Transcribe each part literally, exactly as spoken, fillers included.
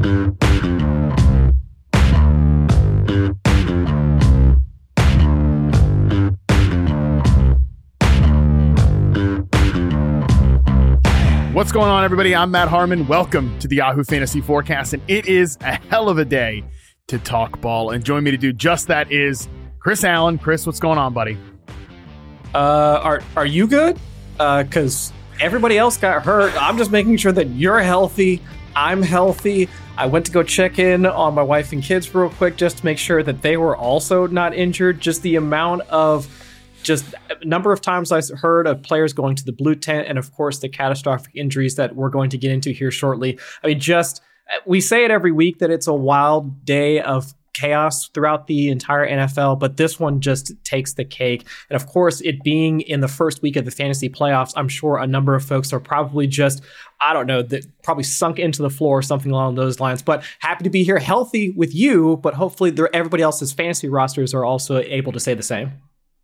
What's going on, everybody? I'm Matt Harmon. Welcome to the Yahoo Fantasy Forecast, and it is a hell of a day to talk ball. And join me to do just that is Chris Allen. Chris, what's going on, buddy? Uh, are are you good? Uh, because everybody else got hurt. I'm just making sure that you're healthy. I'm healthy. I went to go check in on my wife and kids real quick just to make sure that they were also not injured. Just the amount of Just a number of times I heard of players going to the blue tent, and of course the catastrophic injuries that we're going to get into here shortly. I mean, just we say it every week that it's a wild day of chaos throughout the entire N F L, but this one just takes the cake. And of course, it being in the first week of the fantasy playoffs, I'm sure a number of folks are probably just, I don't know, that probably sunk into the floor or something along those lines. But happy to be here healthy with you, but hopefully everybody else's fantasy rosters are also able to say the same.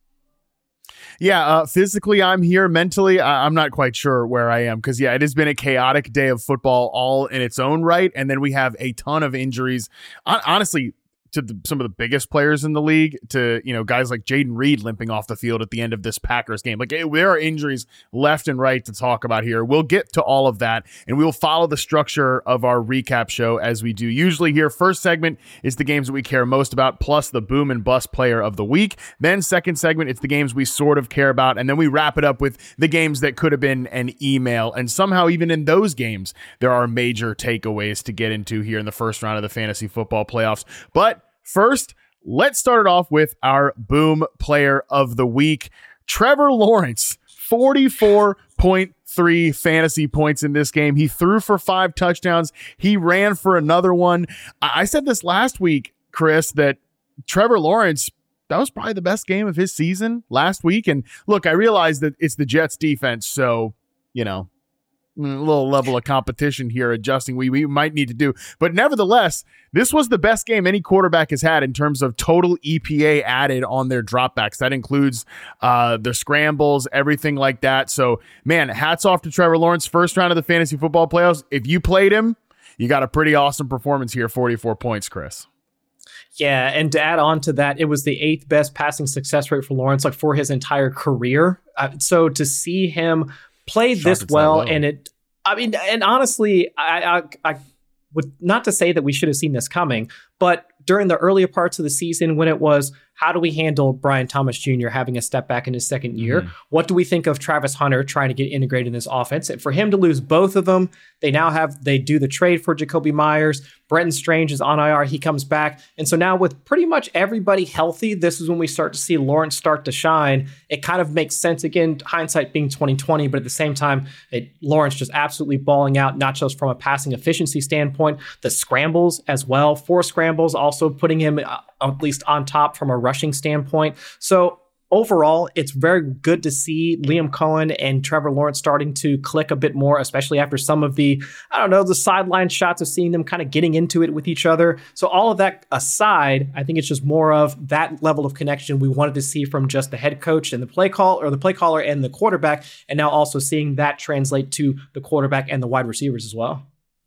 Yeah, uh, physically I'm here. Mentally, I- I'm not quite sure where I am because, yeah, it has been a chaotic day of football all in its own right. And then we have a ton of injuries. Hon- honestly, to the, some of the biggest players in the league, to, you know, guys like Jaden Reed limping off the field at the end of this Packers game. Like, it, there are injuries left and right to talk about here. We'll get to all of that, and we'll follow the structure of our recap show as we do usually here. First segment is the games that we care most about, plus the boom and bust player of the week. Then second segment, it's the games we sort of care about, and then we wrap it up with the games that could have been an email. And somehow, even in those games, there are major takeaways to get into here in the first round of the fantasy football playoffs. But first, let's start it off with our boom player of the week. Trevor Lawrence, forty-four point three fantasy points in this game. He threw for five touchdowns. He ran for another one. I said this last week, Chris, that Trevor Lawrence, that was probably the best game of his season last week. And look, I realize that it's the Jets defense, so, you know, a little level of competition here, adjusting we, we might need to do. But nevertheless, this was the best game any quarterback has had in terms of total E P A added on their dropbacks. That includes uh, the scrambles, everything like that. So, man, hats off to Trevor Lawrence. First round of the fantasy football playoffs. If you played him, you got a pretty awesome performance here, forty-four points, Chris. Yeah, and to add on to that, it was the eighth best passing success rate for Lawrence, like for his entire career. Uh, so to see him play this well, and it, I mean, and honestly, I, I, I would not to say that we should have seen this coming, but during the earlier parts of the season, when it was, how do we handle Brian Thomas Junior having a step back in his second year? Mm-hmm. What do we think of Travis Hunter trying to get integrated in this offense? And for him to lose both of them, they now have, they do the trade for Jacoby Myers. Brenton Strange is on I R. He comes back. And so now with pretty much everybody healthy, this is when we start to see Lawrence start to shine. It kind of makes sense, again, hindsight being twenty twenty, but at the same time, it, Lawrence just absolutely balling out, not just from a passing efficiency standpoint, the scrambles as well. Four scrambles also putting him uh, at least on top from a rushing standpoint. So overall, it's very good to see Liam Cohen and Trevor Lawrence starting to click a bit more, especially after some of the, I don't know, the sideline shots of seeing them kind of getting into it with each other. So all of that aside, I think it's just more of that level of connection we wanted to see from just the head coach and the play call, or the play caller and the quarterback, and now also seeing that translate to the quarterback and the wide receivers as well.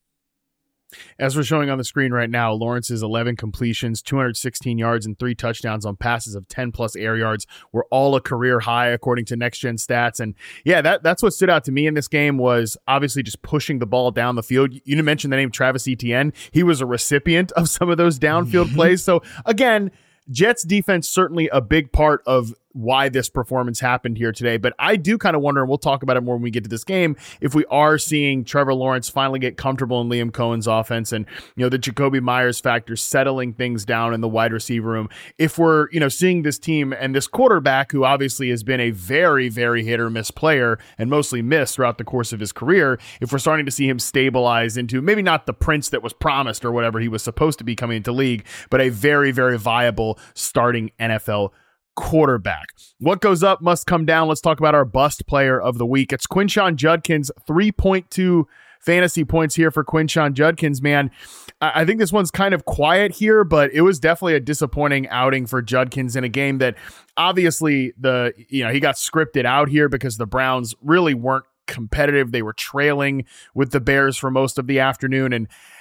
As we're showing on the screen right now, Lawrence's eleven completions, two hundred sixteen yards, and three touchdowns on passes of ten plus air yards were all a career high according to Next Gen Stats. And yeah, that that's what stood out to me in this game, was obviously just pushing the ball down the field. You didn't mention the name Travis Etienne. He was a recipient of some of those downfield plays. So again, Jets defense certainly a big part of why this performance happened here today. But I do kind of wonder, and we'll talk about it more when we get to this game, if we are seeing Trevor Lawrence finally get comfortable in Liam Cohen's offense, and, you know, the Jacoby Myers factor settling things down in the wide receiver room. If we're, you know, seeing this team and this quarterback, who obviously has been a very, very hit or miss player and mostly missed throughout the course of his career, if we're starting to see him stabilize into maybe not the prince that was promised or whatever he was supposed to be coming into league, but a very, very viable starting N F L quarterback. What goes up must come down. Let's talk about our bust player of the week. It's Quinshon Judkins, three point two fantasy points here for Quinshon Judkins, man. I think this one's kind of quiet here, but it was definitely a disappointing outing for Judkins in a game that obviously the, you know, he got scripted out here because the Browns really weren't competitive. They were trailing with the Bears for most of the afternoon. And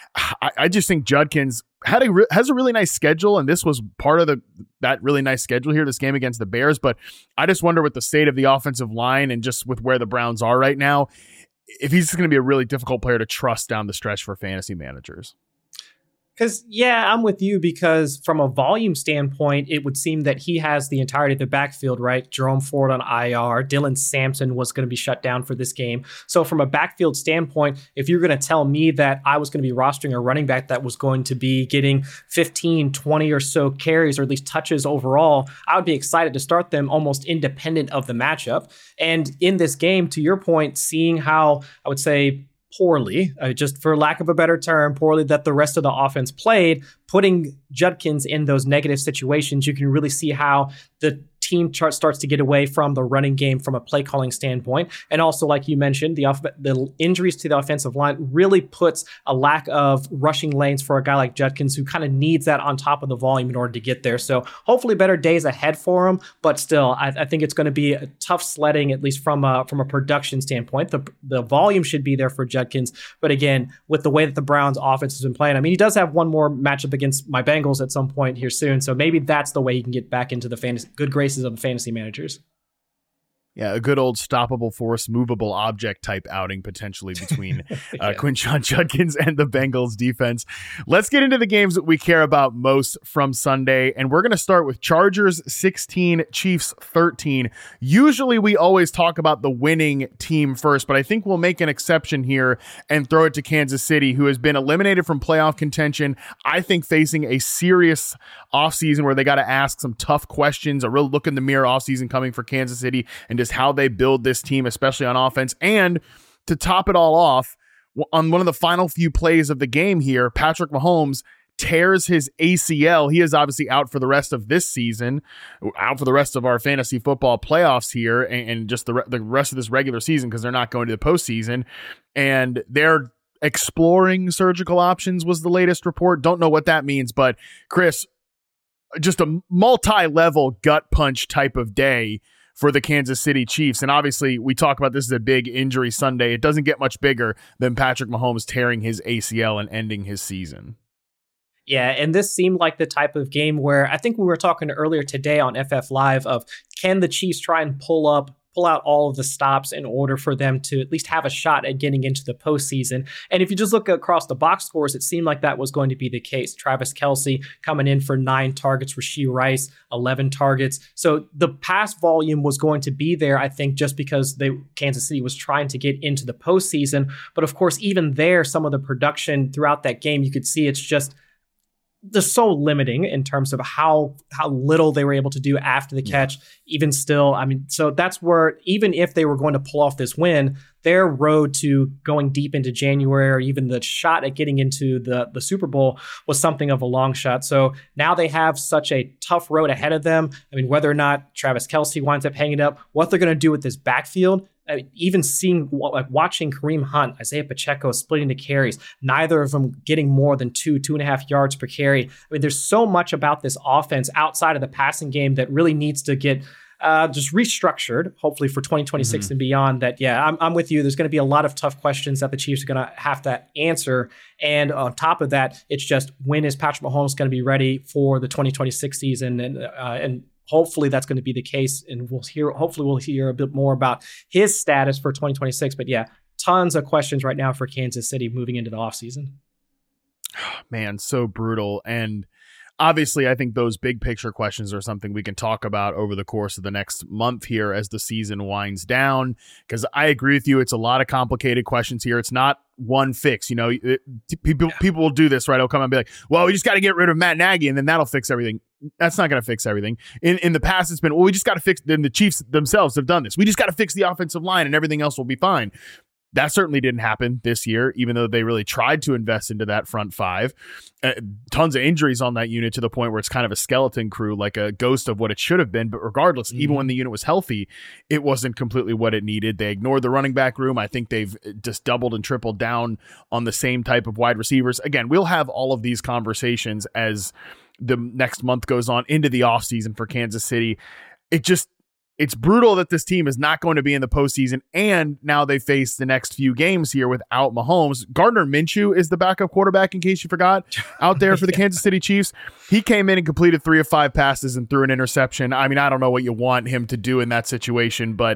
I, I just think Judkins had a re- has a really nice schedule, and this was part of the that really nice schedule here, this game against the Bears. But I just wonder with the state of the offensive line and just with where the Browns are right now, if he's going to be a really difficult player to trust down the stretch for fantasy managers. Because, yeah, I'm with you because from a volume standpoint, it would seem that he has the entirety of the backfield, right? Jerome Ford on I R. Dylan Sampson was going to be shut down for this game. So from a backfield standpoint, if you're going to tell me that I was going to be rostering a running back that was going to be getting fifteen, twenty or so carries or at least touches overall, I would be excited to start them almost independent of the matchup. And in this game, to your point, seeing how I would say poorly, uh, just for lack of a better term, poorly that the rest of the offense played, putting Judkins in those negative situations, you can really see how the team chart starts to get away from the running game from a play calling standpoint. And also, like you mentioned, the off- the injuries to the offensive line really puts a lack of rushing lanes for a guy like Judkins, who kind of needs that on top of the volume in order to get there. So hopefully better days ahead for him, but still, I, I think it's going to be a tough sledding, at least from a, from a production standpoint. The, the volume should be there for Judkins, but again, with the way that the Browns offense has been playing, I mean, he does have one more matchup against my Bengals at some point here soon, so maybe that's the way he can get back into the fantasy, good graces of the fantasy managers. Yeah, a good old stoppable force, movable object type outing potentially between uh, yeah. Quinshon Judkins and the Bengals defense. Let's get into the games that we care about most from Sunday, and we're going to start with Chargers sixteen, Chiefs thirteen. Usually we always talk about the winning team first, but I think we'll make an exception here and throw it to Kansas City, who has been eliminated from playoff contention, I think facing a serious offseason where they got to ask some tough questions, a real look in the mirror offseason coming for Kansas City, and just how they build this team, especially on offense. And to top it all off, on one of the final few plays of the game here, Patrick Mahomes tears his A C L. He is obviously out for the rest of this season, out for the rest of our fantasy football playoffs here, and, and just the, re- the rest of this regular season because they're not going to the postseason. And they're exploring surgical options was the latest report. Don't know what that means, but Chris, just a multi-level gut punch type of day for the Kansas City Chiefs. And obviously we talk about this as a big injury Sunday. It doesn't get much bigger than Patrick Mahomes tearing his A C L and ending his season. Yeah, and this seemed like the type of game where I think we were talking earlier today on F F Live of, can the Chiefs try and pull up pull out all of the stops in order for them to at least have a shot at getting into the postseason. And if you just look across the box scores, it seemed like that was going to be the case. Travis Kelce coming in for nine targets, Rashee Rice, eleven targets. So the pass volume was going to be there, I think, just because they Kansas City was trying to get into the postseason. But of course, even there, some of the production throughout that game, you could see it's just they're so limiting in terms of how how little they were able to do after the catch. Yeah. Even still, I mean, so that's where, even if they were going to pull off this win, their road to going deep into January or even the shot at getting into the, the Super Bowl was something of a long shot. So now they have such a tough road ahead of them. I mean, whether or not Travis Kelce winds up hanging up, what they're going to do with this backfield, I mean, even seeing, like watching Kareem Hunt, Isaiah Pacheco splitting the carries, neither of them getting more than two, two and a half yards per carry. I mean, there's so much about this offense outside of the passing game that really needs to get uh, just restructured, hopefully for twenty twenty-six mm-hmm. and beyond. That, yeah, I'm, I'm with you. There's going to be a lot of tough questions that the Chiefs are going to have to answer. And on top of that, it's just, when is Patrick Mahomes going to be ready for the twenty twenty-six season? And, uh, and hopefully that's going to be the case. And we'll hear, hopefully we'll hear a bit more about his status for twenty twenty-six. But yeah, tons of questions right now for Kansas City moving into the offseason. Man, so brutal. And obviously, I think those big picture questions are something we can talk about over the course of the next month here as the season winds down, because I agree with you. It's a lot of complicated questions here. It's not one fix. You know, it, people, people will do this, right? They'll come and be like, well, we just got to get rid of Matt Nagy and then that'll fix everything. That's not going to fix everything. In in the past, it's been, well, we just got to fix, then the Chiefs themselves have done this. We just got to fix the offensive line and everything else will be fine. That certainly didn't happen this year, even though they really tried to invest into that front five. Uh, tons of injuries on that unit to the point where it's kind of a skeleton crew, like a ghost of what it should have been. But regardless, mm-hmm. even when the unit was healthy, it wasn't completely what it needed. They ignored the running back room. I think they've just doubled and tripled down on the same type of wide receivers. Again, we'll have all of these conversations as the next month goes on into the offseason for Kansas City. It just, it's brutal that this team is not going to be in the postseason, and now they face the next few games here without Mahomes. Gardner Minshew is the backup quarterback, in case you forgot, out there for the yeah. Kansas City Chiefs. He came in and completed three of five passes and threw an interception. I mean, I don't know what you want him to do in that situation, but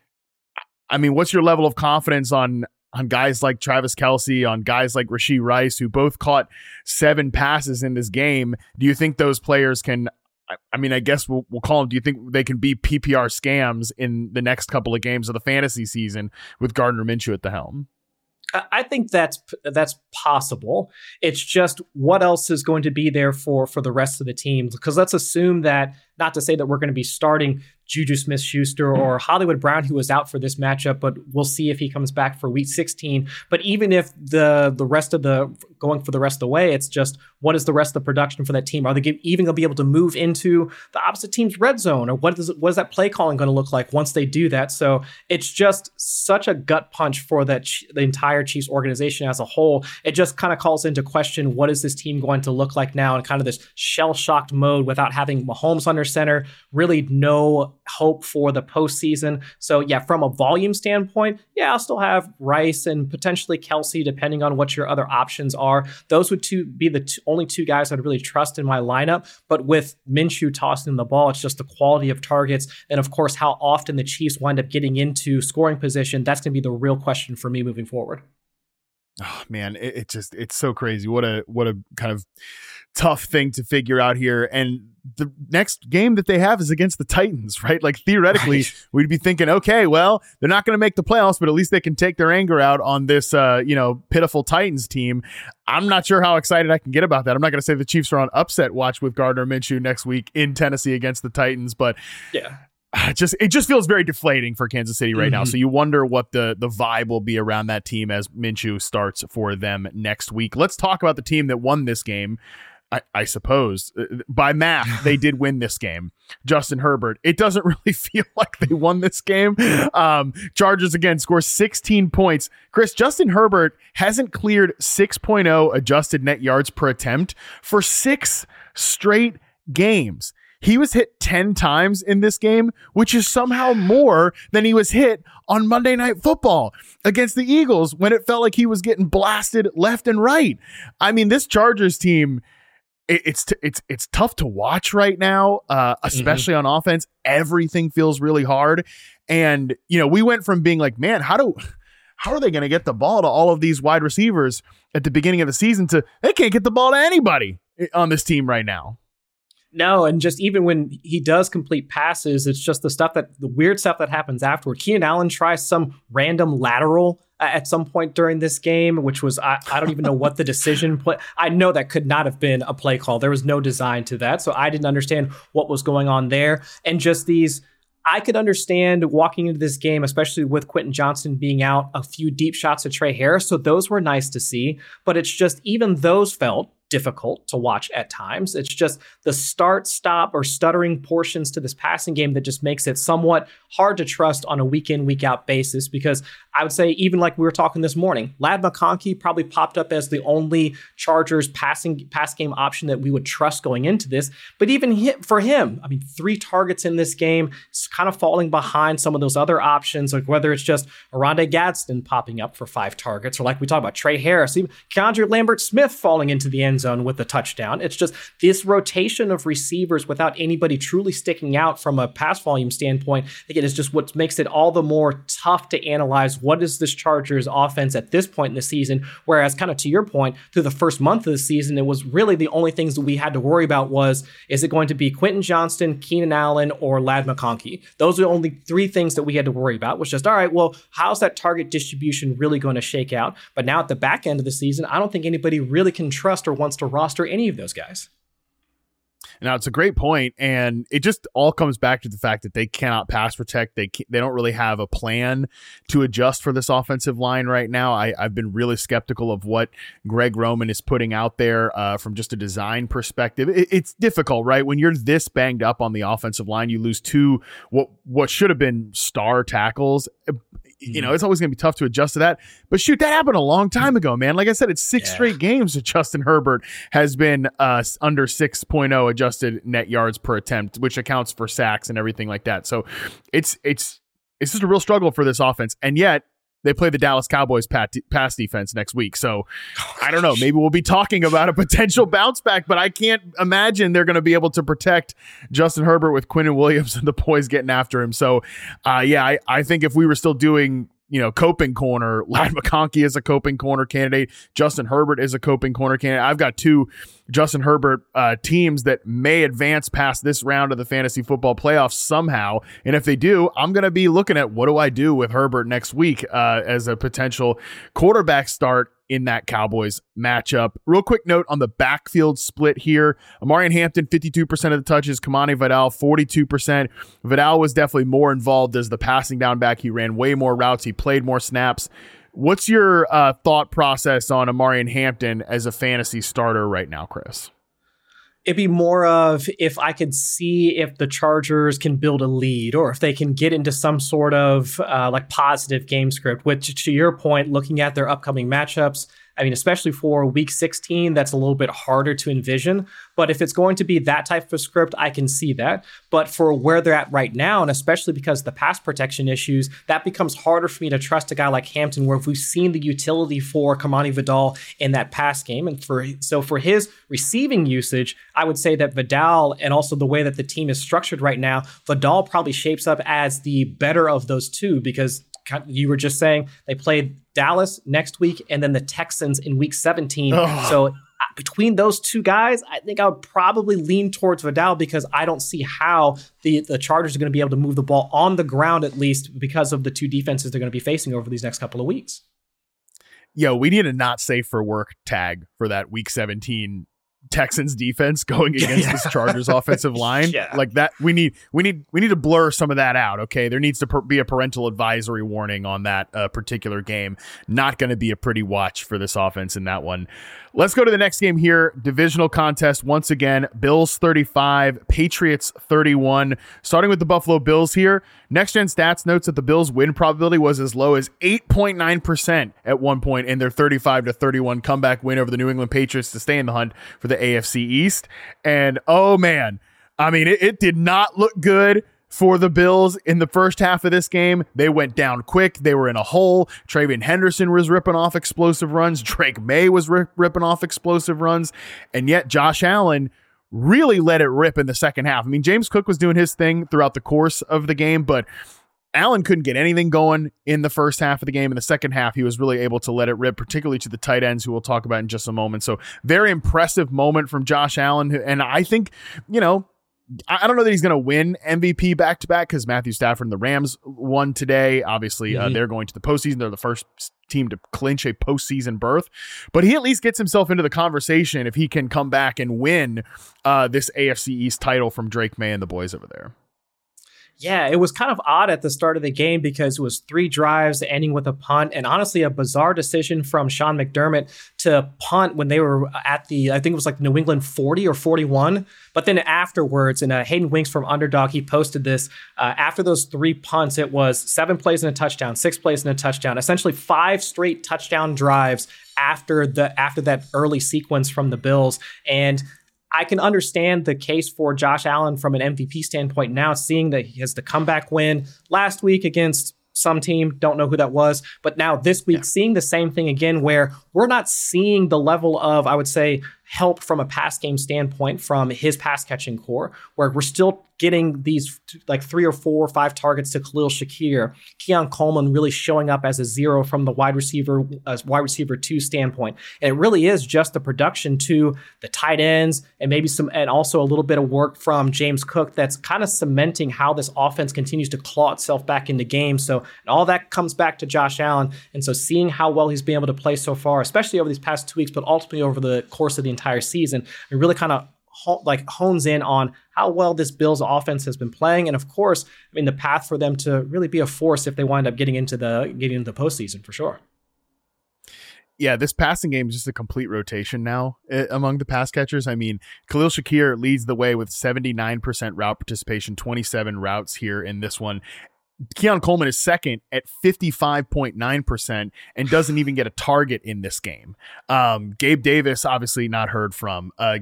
I mean, what's your level of confidence on on guys like Travis Kelce, on guys like Rashee Rice, who both caught seven passes in this game? Do you think those players can, I mean, I guess we'll, we'll call them, do you think they can be P P R scams in the next couple of games of the fantasy season with Gardner Minshew at the helm? I think that's that's possible. It's just what else is going to be there for for the rest of the teams? Because let's assume that, not to say that we're going to be starting Juju Smith-Schuster or Hollywood Brown, who was out for this matchup, but we'll see if he comes back for week sixteen. But even if the the rest of the going for the rest of the way, it's just what is the rest of the production for that team? Are they even going to be able to move into the opposite team's red zone, or what is what is that play calling going to look like once they do that? So it's just such a gut punch for that the entire Chiefs organization as a whole. It just kind of calls into question, what is this team going to look like now in kind of this shell-shocked mode without having Mahomes under center, really no hope for the postseason. So yeah, from a volume standpoint, yeah, I'll still have Rice and potentially Kelce, depending on what your other options are. Those would two be the two, only two guys I'd really trust in my lineup. But with Minshew tossing the ball, it's just the quality of targets. And of course, how often the Chiefs wind up getting into scoring position. That's going to be the real question for me moving forward. Oh man, it, it just, it's so crazy. What a, what a kind of tough thing to figure out here. And the next game that they have is against the Titans, right? Like theoretically, right. We'd be thinking, okay, well, they're not going to make the playoffs, but at least they can take their anger out on this, uh, you know, pitiful Titans team. I'm not sure how excited I can get about that. I'm not going to say the Chiefs are on upset watch with Gardner Minshew next week in Tennessee against the Titans, but yeah. Just it just feels very deflating for Kansas City right mm-hmm. now. So you wonder what the the vibe will be around that team as Minshew starts for them next week. Let's talk about the team that won this game. I, I suppose by math they did win this game. Justin Herbert. It doesn't really feel like they won this game. Um, Chargers again score sixteen points. Chris, Justin Herbert hasn't cleared six point oh adjusted net yards per attempt for six straight games. He was hit ten times in this game, which is somehow more than he was hit on Monday Night Football against the Eagles when it felt like he was getting blasted left and right. I mean, this Chargers team, it, it's t- it's it's tough to watch right now, uh, especially mm-hmm. on offense. Everything feels really hard. And, you know, we went from being like, man, how do how are they going to get the ball to all of these wide receivers at the beginning of the season to they can't get the ball to anybody on this team right now. No, and just even when he does complete passes, it's just the stuff that the weird stuff that happens afterward. Keenan Allen tries some random lateral uh, at some point during this game, which was, I, I don't even know what the decision play. I know that could not have been a play call. There was no design to that. So I didn't understand what was going on there. And just these, I could understand walking into this game, especially with Quentin Johnston being out, a few deep shots at Trey Harris. So those were nice to see. But it's just even those felt difficult to watch at times. It's just the start, stop, or stuttering portions to this passing game that just makes it somewhat hard to trust on a week in, week out basis. Because I would say, even like we were talking this morning, Ladd McConkey probably popped up as the only Chargers passing pass game option that we would trust going into this. But even hit, for him, I mean, three targets in this game, it's kind of falling behind some of those other options, like whether it's just Oronde Gadsden popping up for five targets, or like we talked about Trey Harris, even Keandre Lambert-Smith falling into the end zone with a touchdown. It's just this rotation of receivers without anybody truly sticking out from a pass volume standpoint. Again, is just what makes it all the more tough to analyze what is this Chargers offense at this point in the season. Whereas, kind of to your point, through the first month of the season, it was really the only things that we had to worry about was, is it going to be Quentin Johnston, Keenan Allen, or Ladd McConkey? Those are the only three things that we had to worry about, was just, all right, well, how's that target distribution really going to shake out? But now at the back end of the season, I don't think anybody really can trust or wants to roster any of those guys. Now, it's a great point, and it just all comes back to the fact that they cannot pass protect. They they don't really have a plan to adjust for this offensive line right now. I, I've been really skeptical of what Greg Roman is putting out there uh, from just a design perspective. It, it's difficult, right? When you're this banged up on the offensive line, you lose two what what should have been star tackles. you know, it's always going to be tough to adjust to that. But shoot, that happened a long time ago, man. Like I said, it's six yeah. straight games that Justin Herbert has been uh, under six point oh adjusted net yards per attempt, which accounts for sacks and everything like that. So it's it's it's just a real struggle for this offense. And yet they play the Dallas Cowboys pass defense next week. So oh, I don't know. Maybe we'll be talking about a potential bounce back, but I can't imagine they're going to be able to protect Justin Herbert with Quinnen Williams and the boys getting after him. So uh, yeah, I, I think if we were still doing, you know, coping corner, Ladd McConkey is a coping corner candidate. Justin Herbert is a coping corner candidate. I've got two Justin Herbert uh, teams that may advance past this round of the fantasy football playoffs somehow. And if they do, I'm going to be looking at what do I do with Herbert next week uh, as a potential quarterback start in that Cowboys matchup. Real quick note on the backfield split here. Amarian Hampton, fifty-two percent of the touches. Kamani Vidal, forty-two percent. Vidal was definitely more involved as the passing down back. He ran way more routes. He played more snaps. What's your uh, thought process on Amarian Hampton as a fantasy starter right now, Chris? It'd be more of if I could see if the Chargers can build a lead or if they can get into some sort of uh, like positive game script, which to your point, looking at their upcoming matchups, I mean, especially for week sixteen, that's a little bit harder to envision. But if it's going to be that type of script, I can see that. But for where they're at right now, and especially because of the pass protection issues, that becomes harder for me to trust a guy like Hampton, where if we've seen the utility for Kamani Vidal in that pass game. And for so for his receiving usage, I would say that Vidal, and also the way that the team is structured right now, Vidal probably shapes up as the better of those two, because you were just saying they played Dallas next week and then the Texans in week seventeen. Oh. So between those two guys, I think I would probably lean towards Vidal, because I don't see how the, the Chargers are going to be able to move the ball on the ground, at least because of the two defenses they're going to be facing over these next couple of weeks. Yo, we need a not safe for work tag for that week seventeen Texans defense going against yeah. this Chargers offensive line. Yeah. Like that, we need we need we need to blur some of that out. Okay, there needs to per- be a parental advisory warning on that uh, particular game. Not going to be a pretty watch for this offense in that one. Let's go to the next game here. Divisional contest once again. Bills thirty-five, Patriots thirty-one. Starting with the Buffalo Bills here. Next Gen Stats notes that the Bills' win probability was as low as eight point nine percent at one point in their thirty-five to thirty-one comeback win over the New England Patriots to stay in the hunt for the A F C East. And oh man, I mean, it, it did not look good for the Bills in the first half of this game. They went down quick. They were in a hole. Travion Henderson was ripping off explosive runs. Drake May was rip, ripping off explosive runs. And yet Josh Allen really let it rip in the second half. I mean, James Cook was doing his thing throughout the course of the game, but Allen couldn't get anything going in the first half of the game. In the second half, he was really able to let it rip, particularly to the tight ends, who we'll talk about in just a moment. So very impressive moment from Josh Allen. And I think, you know, I don't know that he's going to win M V P back-to-back, because Matthew Stafford and the Rams won today. Obviously, mm-hmm. uh, they're going to the postseason. They're the first team to clinch a postseason berth. But he at least gets himself into the conversation if he can come back and win uh, this A F C East title from Drake May and the boys over there. Yeah, it was kind of odd at the start of the game because it was three drives ending with a punt, and honestly a bizarre decision from Sean McDermott to punt when they were at the, I think it was like New England forty or forty-one. But then afterwards, and uh, Hayden Winks from Underdog, he posted this, uh, after those three punts, it was seven plays and a touchdown, six plays and a touchdown, essentially five straight touchdown drives after the after that early sequence from the Bills. And I can understand the case for Josh Allen from an M V P standpoint now, seeing that he has the comeback win last week against some team, don't know who that was, but now this week, yeah. seeing the same thing again, where we're not seeing the level of, I would say, help from a pass game standpoint from his pass catching core, where we're still getting these like three or four or five targets to Khalil Shakir, Keon Coleman really showing up as a zero from the wide receiver, as wide receiver two standpoint. And it really is just the production to the tight ends and maybe some, and also a little bit of work from James Cook that's kind of cementing how this offense continues to claw itself back into games. So, and all that comes back to Josh Allen. And so seeing how well he's been able to play so far, especially over these past two weeks, but ultimately over the course of the entire season, it really kind of ho- like hones in on how well this Bills offense has been playing. And of course, I mean, the path for them to really be a force if they wind up getting into the getting into the postseason for sure. Yeah, this passing game is just a complete rotation now uh, among the pass catchers. I mean, Khalil Shakir leads the way with seventy-nine percent route participation, twenty-seven routes here in this one. Keon Coleman is second at fifty-five point nine percent and doesn't even get a target in this game. Um, Gabe Davis, obviously not heard from. Uh,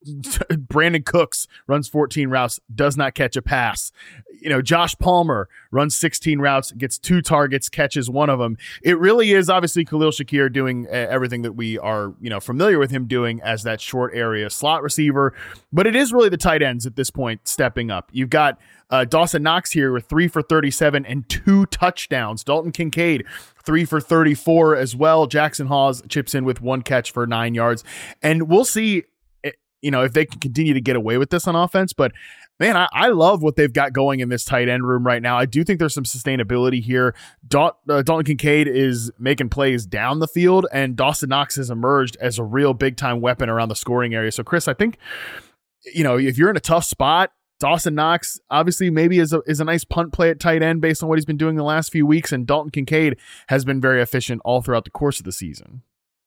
Brandon Cooks runs fourteen routes, does not catch a pass. You know, Josh Palmer runs sixteen routes, gets two targets, catches one of them. It really is obviously Khalil Shakir doing uh, everything that we are, you know, familiar with him doing as that short area slot receiver. But it is really the tight ends at this point stepping up. You've got uh, Dawson Knox here with three for thirty-seven and two touchdowns. Dalton Kincaid, three for thirty-four as well. Jackson Hawes chips in with one catch for nine yards. And we'll see, you know, if they can continue to get away with this on offense. But man, I, I love what they've got going in this tight end room right now. I do think there's some sustainability here. Dal- uh, Dalton Kincaid is making plays down the field, and Dawson Knox has emerged as a real big time weapon around the scoring area. So Chris, I think, you know, if you're in a tough spot, Dawson Knox obviously maybe is a, is a nice punt play at tight end based on what he's been doing the last few weeks. And Dalton Kincaid has been very efficient all throughout the course of the season.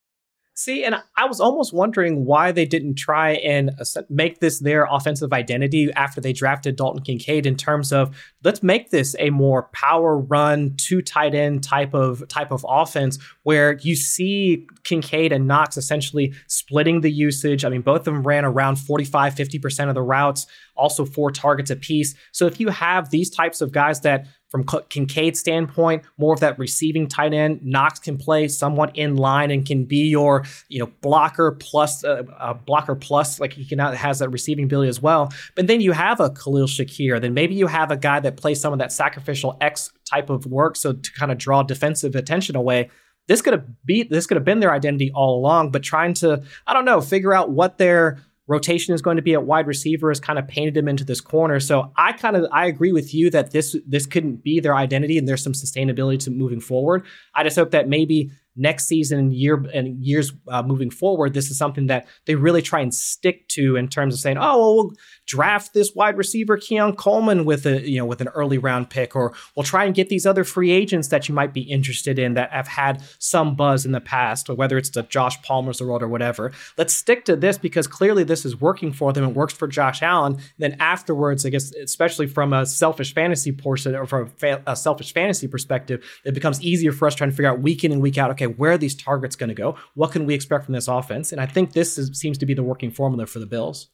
See, and I was almost wondering why they didn't try and make this their offensive identity after they drafted Dalton Kincaid, in terms of let's make this a more power run, two tight end type of type of offense where you see Kincaid and Knox essentially splitting the usage. I mean, both of them ran around forty-five, fifty percent of the routes, also four targets apiece. So if you have these types of guys that, from Kincaid's standpoint, more of that receiving tight end, Knox can play somewhat in line and can be your, you know, blocker plus uh, uh, blocker plus, like he can has that receiving ability as well. But then you have a Khalil Shakir. Then maybe you have a guy that plays some of that sacrificial X type of work, so to kind of draw defensive attention away. This could have be this could have been their identity all along, but trying to, I don't know, figure out what their rotation is going to be at wide receiver has kind of painted him into this corner. So I kind of, I agree with you that this, this couldn't be their identity and there's some sustainability to moving forward. I just hope that maybe next season and year and years uh, moving forward, this is something that they really try and stick to in terms of saying, oh, well, we'll draft this wide receiver Keon Coleman with a, you know, with an early round pick, or we'll try and get these other free agents that you might be interested in that have had some buzz in the past, or whether it's the Josh Palmer's the world or whatever. Let's stick to this because clearly this is working for them. It works for Josh Allen. And then afterwards, I guess, especially from a selfish fantasy portion or from a, fa- a selfish fantasy perspective, it becomes easier for us trying to figure out week in and week out, okay, where are these targets going to go? What can we expect from this offense? And I think this is, seems to be the working formula for the Bills.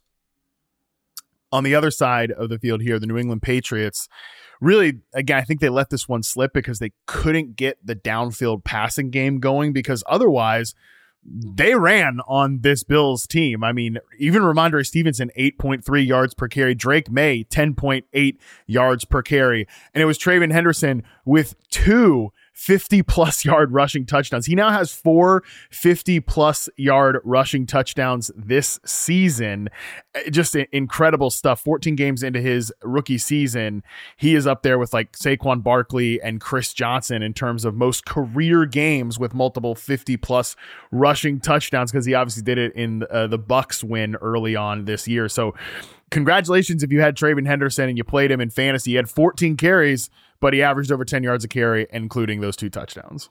On the other side of the field here, the New England Patriots, really, again, I think they let this one slip because they couldn't get the downfield passing game going, because otherwise they ran on this Bills team. I mean, even Ramondre Stevenson, eight point three yards per carry. Drake May, ten point eight yards per carry. And it was Traven Henderson with two fifty plus yard rushing touchdowns. He now has four fifty plus yard rushing touchdowns this season. Just incredible stuff. fourteen games into his rookie season, he is up there with like Saquon Barkley and Chris Johnson in terms of most career games with multiple fifty plus rushing touchdowns, because he obviously did it in uh, the Bucs win early on this year. So congratulations if you had Traven Henderson and you played him in fantasy. He had fourteen carries, but he averaged over ten yards a carry, including those two touchdowns.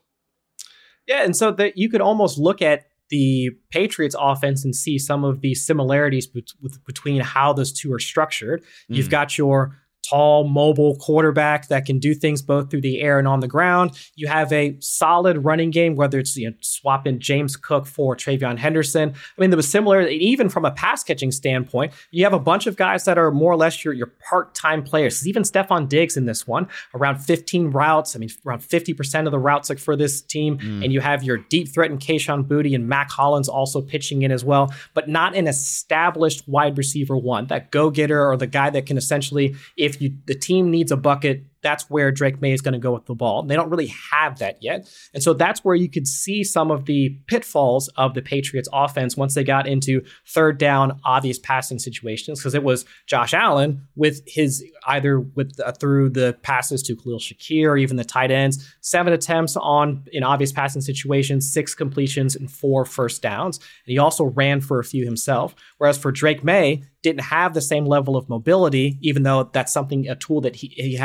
Yeah, and so that you could almost look at the Patriots offense and see some of the similarities be- with, between how those two are structured. Mm. You've got your tall, mobile quarterback that can do things both through the air and on the ground. You have a solid running game, whether it's, you know, swapping James Cook for Travion Henderson. I mean, there was similar, even from a pass catching standpoint, you have a bunch of guys that are more or less your, your part-time players. Even Stephon Diggs in this one, around fifteen routes. I mean, around fifty percent of the routes like for this team. Mm. And you have your deep threat in Kayshon Boutte and Mac Hollins also pitching in as well, but not an established wide receiver one, that go-getter or the guy that can essentially, if If you, the team needs a bucket, that's where Drake May is going to go with the ball. They don't really have that yet. And so that's where you could see some of the pitfalls of the Patriots offense once they got into third down, obvious passing situations, because it was Josh Allen with his either with uh, through the passes to Khalil Shakir or even the tight ends, seven attempts on in obvious passing situations, six completions and four first downs. And he also ran for a few himself. Whereas for Drake May, didn't have the same level of mobility, even though that's something, a tool that he, he has in his tool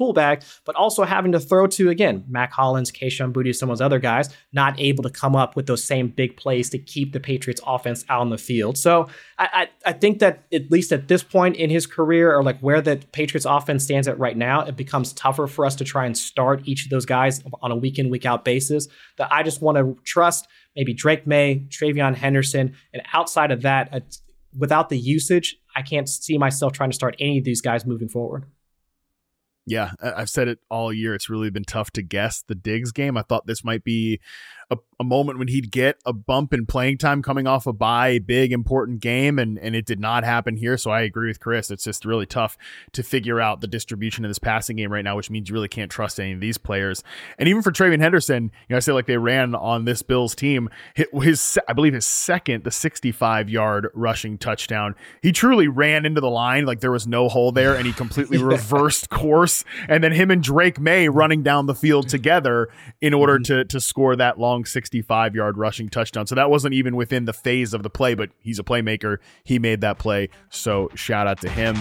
fullback, but also having to throw to, again, Mac Hollins, Kayshon Boutte, some of those other guys, not able to come up with those same big plays to keep the Patriots offense out on the field. So I, I, I think that at least at this point in his career, or like where the Patriots offense stands at right now, it becomes tougher for us to try and start each of those guys on a week in, week out basis. That I just want to trust maybe Drake May, TreVeyon Henderson, and outside of that, uh, without the usage, I can't see myself trying to start any of these guys moving forward. Yeah, I've said it all year. It's really been tough to guess the Diggs game. I thought this might be a, a moment when he'd get a bump in playing time coming off a bye, big, important game, and, and it did not happen here. So I agree with Chris. It's just really tough to figure out the distribution of this passing game right now, which means you really can't trust any of these players. And even for TreVeyon Henderson, you know, I say like they ran on this Bills team, his, I believe his second, the sixty-five yard rushing touchdown, he truly ran into the line like there was no hole there, and he completely reversed course. And then him and Drake May running down the field together in order to to score that long sixty-five yard rushing touchdown. So that wasn't even within the phase of the play, but he's a playmaker. He made that play. So shout out to him.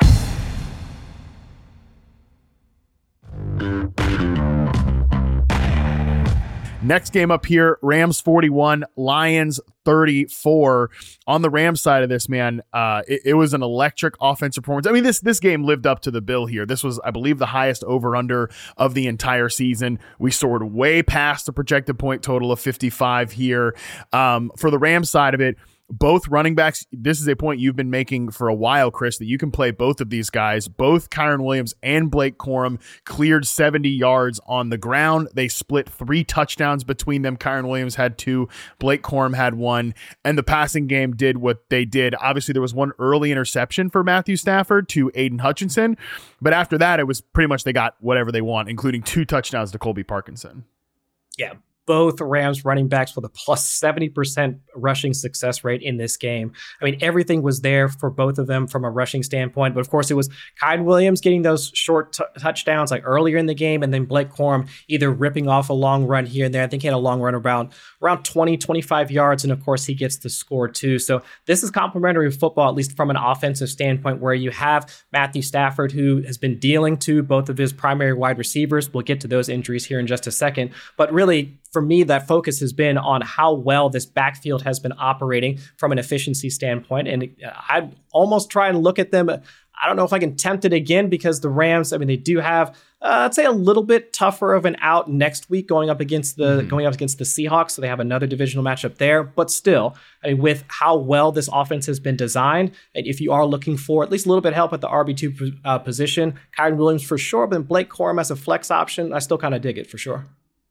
Next game up here, Rams forty-one, Lions thirty-four. On the Rams side of this, man, uh, it, it was an electric offensive performance. I mean, this this game lived up to the bill here. This was, I believe, the highest over-under of the entire season. We soared way past the projected point total of fifty-five here. Um, for the Rams side of it, both running backs, this is a point you've been making for a while, Chris, that you can play both of these guys. Both Kyren Williams and Blake Corum cleared seventy yards on the ground. They split three touchdowns between them. Kyren Williams had two, Blake Corum had one, and the passing game did what they did. Obviously, there was one early interception for Matthew Stafford to Aiden Hutchinson, but after that, it was pretty much they got whatever they want, including two touchdowns to Colby Parkinson. Yeah. Both Rams running backs with a plus seventy percent rushing success rate in this game. I mean, everything was there for both of them from a rushing standpoint. But of course, it was Kyren Williams getting those short t- touchdowns like earlier in the game, and then Blake Corum either ripping off a long run here and there. I think he had a long run around, around twenty, twenty-five yards. And of course, he gets the score too. So this is complementary football, at least from an offensive standpoint, where you have Matthew Stafford, who has been dealing to both of his primary wide receivers. We'll get to those injuries here in just a second. But really, for me, that focus has been on how well this backfield has been operating from an efficiency standpoint. And I'd almost try and look at them. I don't know if I can tempt it again, because the Rams, I mean, they do have, uh, I'd say, a little bit tougher of an out next week going up against the mm-hmm. going up against the Seahawks. So they have another divisional matchup there. But still, I mean, with how well this offense has been designed, and if you are looking for at least a little bit of help at the R B two uh, position, Kyren Williams for sure, but then Blake Corum as a flex option, I still kind of dig it for sure.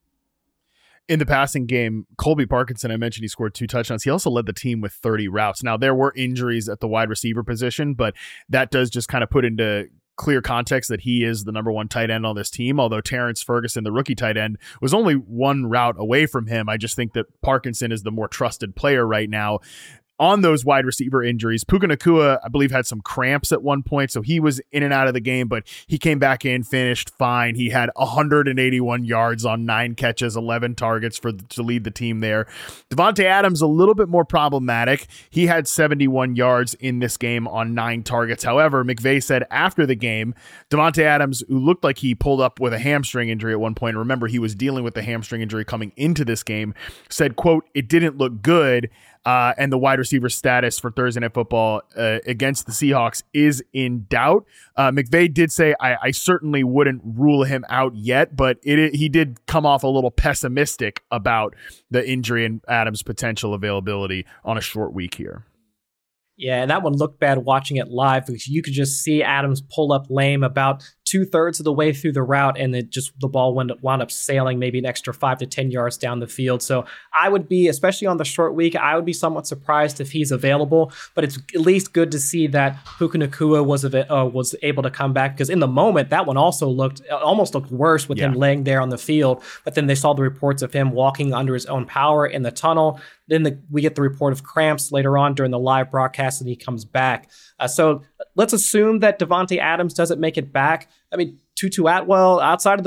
In the passing game, Colby Parkinson, I mentioned he scored two touchdowns. He also led the team with thirty routes. Now, there were injuries at the wide receiver position, but that does just kind of put into clear context that he is the number one tight end on this team, although Terrence Ferguson, the rookie tight end, was only one route away from him. I just think that Parkinson is the more trusted player right now. On those wide receiver injuries, Puka Nacua, I believe, had some cramps at one point, so he was in and out of the game, but he came back in, finished fine. He had one hundred eighty-one yards on nine catches, eleven targets for to lead the team there. Davante Adams, a little bit more problematic. He had seventy-one yards in this game on nine targets. However, McVay said after the game, Davante Adams, who looked like he pulled up with a hamstring injury at one point, remember, he was dealing with the hamstring injury coming into this game, said, quote, "It didn't look good." Uh, and the wide receiver status for Thursday Night Football uh, against the Seahawks is in doubt. Uh, McVay did say, I, I certainly wouldn't rule him out yet, but it, he did come off a little pessimistic about the injury and Adams' potential availability on a short week here. Yeah, and that one looked bad watching it live, because you could just see Adams pull up lame about two thirds of the way through the route, and it just the ball wound up, wound up sailing maybe an extra five to ten yards down the field. So I would be, especially on the short week, I would be somewhat surprised if he's available. But it's at least good to see that Puka Nacua was uh, was able to come back, because in the moment that one also looked almost looked worse with yeah. him laying there on the field. But then they saw the reports of him walking under his own power in the tunnel. Then the, we get the report of cramps later on during the live broadcast, and he comes back. Uh, so let's assume that Davante Adams doesn't make it back. I mean, Tutu Atwell, outside of the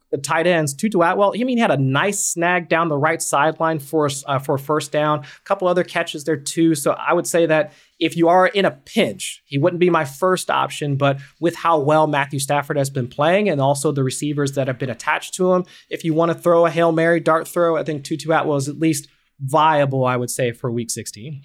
the tight ends, Tutu Atwell, I mean, he had a nice snag down the right sideline for, uh, for a first down, a couple other catches there too. So I would say that if you are in a pinch, he wouldn't be my first option, but with how well Matthew Stafford has been playing and also the receivers that have been attached to him, if you want to throw a Hail Mary dart throw, I think Tutu Atwell is at least viable, I would say, for week sixteen.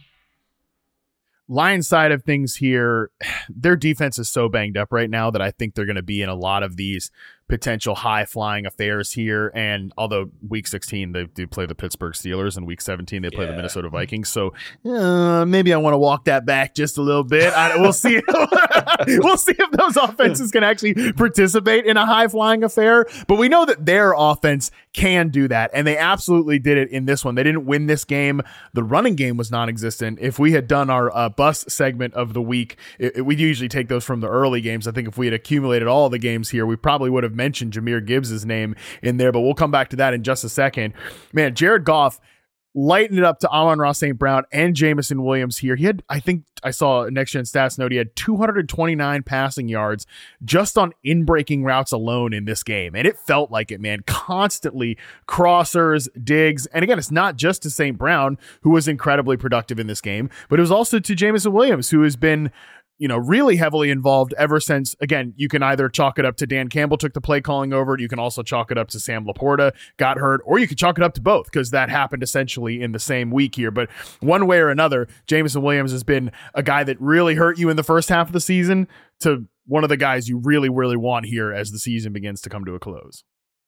Lions side of things here, their defense is so banged up right now that I think they're going to be in a lot of these potential high-flying affairs here. And although week sixteen, they do play the Pittsburgh Steelers, and week seventeen, they play yeah. the Minnesota Vikings. So uh, maybe I want to walk that back just a little bit. I, we'll see. We'll see if those offenses can actually participate in a high-flying affair. But we know that their offense can do that, and they absolutely did it in this one. They didn't win this game. The running game was non-existent. If we had done our uh, bus segment of the week, it, it, we usually take those from the early games. I think if we had accumulated all the games here, we probably would have mentioned Jahmyr Gibbs' name in there, but we'll come back to that in just a second. Man, Jared Goff lightened it up to Amon-Ra Saint Brown and Jameson Williams here. He had, I think I saw a Next Gen Stats note, he had two hundred twenty-nine passing yards just on in-breaking routes alone in this game. And it felt like it, man. Constantly crossers, digs. And again, it's not just to Saint Brown, who was incredibly productive in this game, but it was also to Jameson Williams, who has been, you know, really heavily involved ever since. Again, you can either chalk it up to Dan Campbell took the play calling over. You can also chalk it up to Sam Laporta got hurt, or you can chalk it up to both because that happened essentially in the same week here. But one way or another, Jameson Williams has been a guy that really hurt you in the first half of the season to one of the guys you really, really want here as the season begins to come to a close.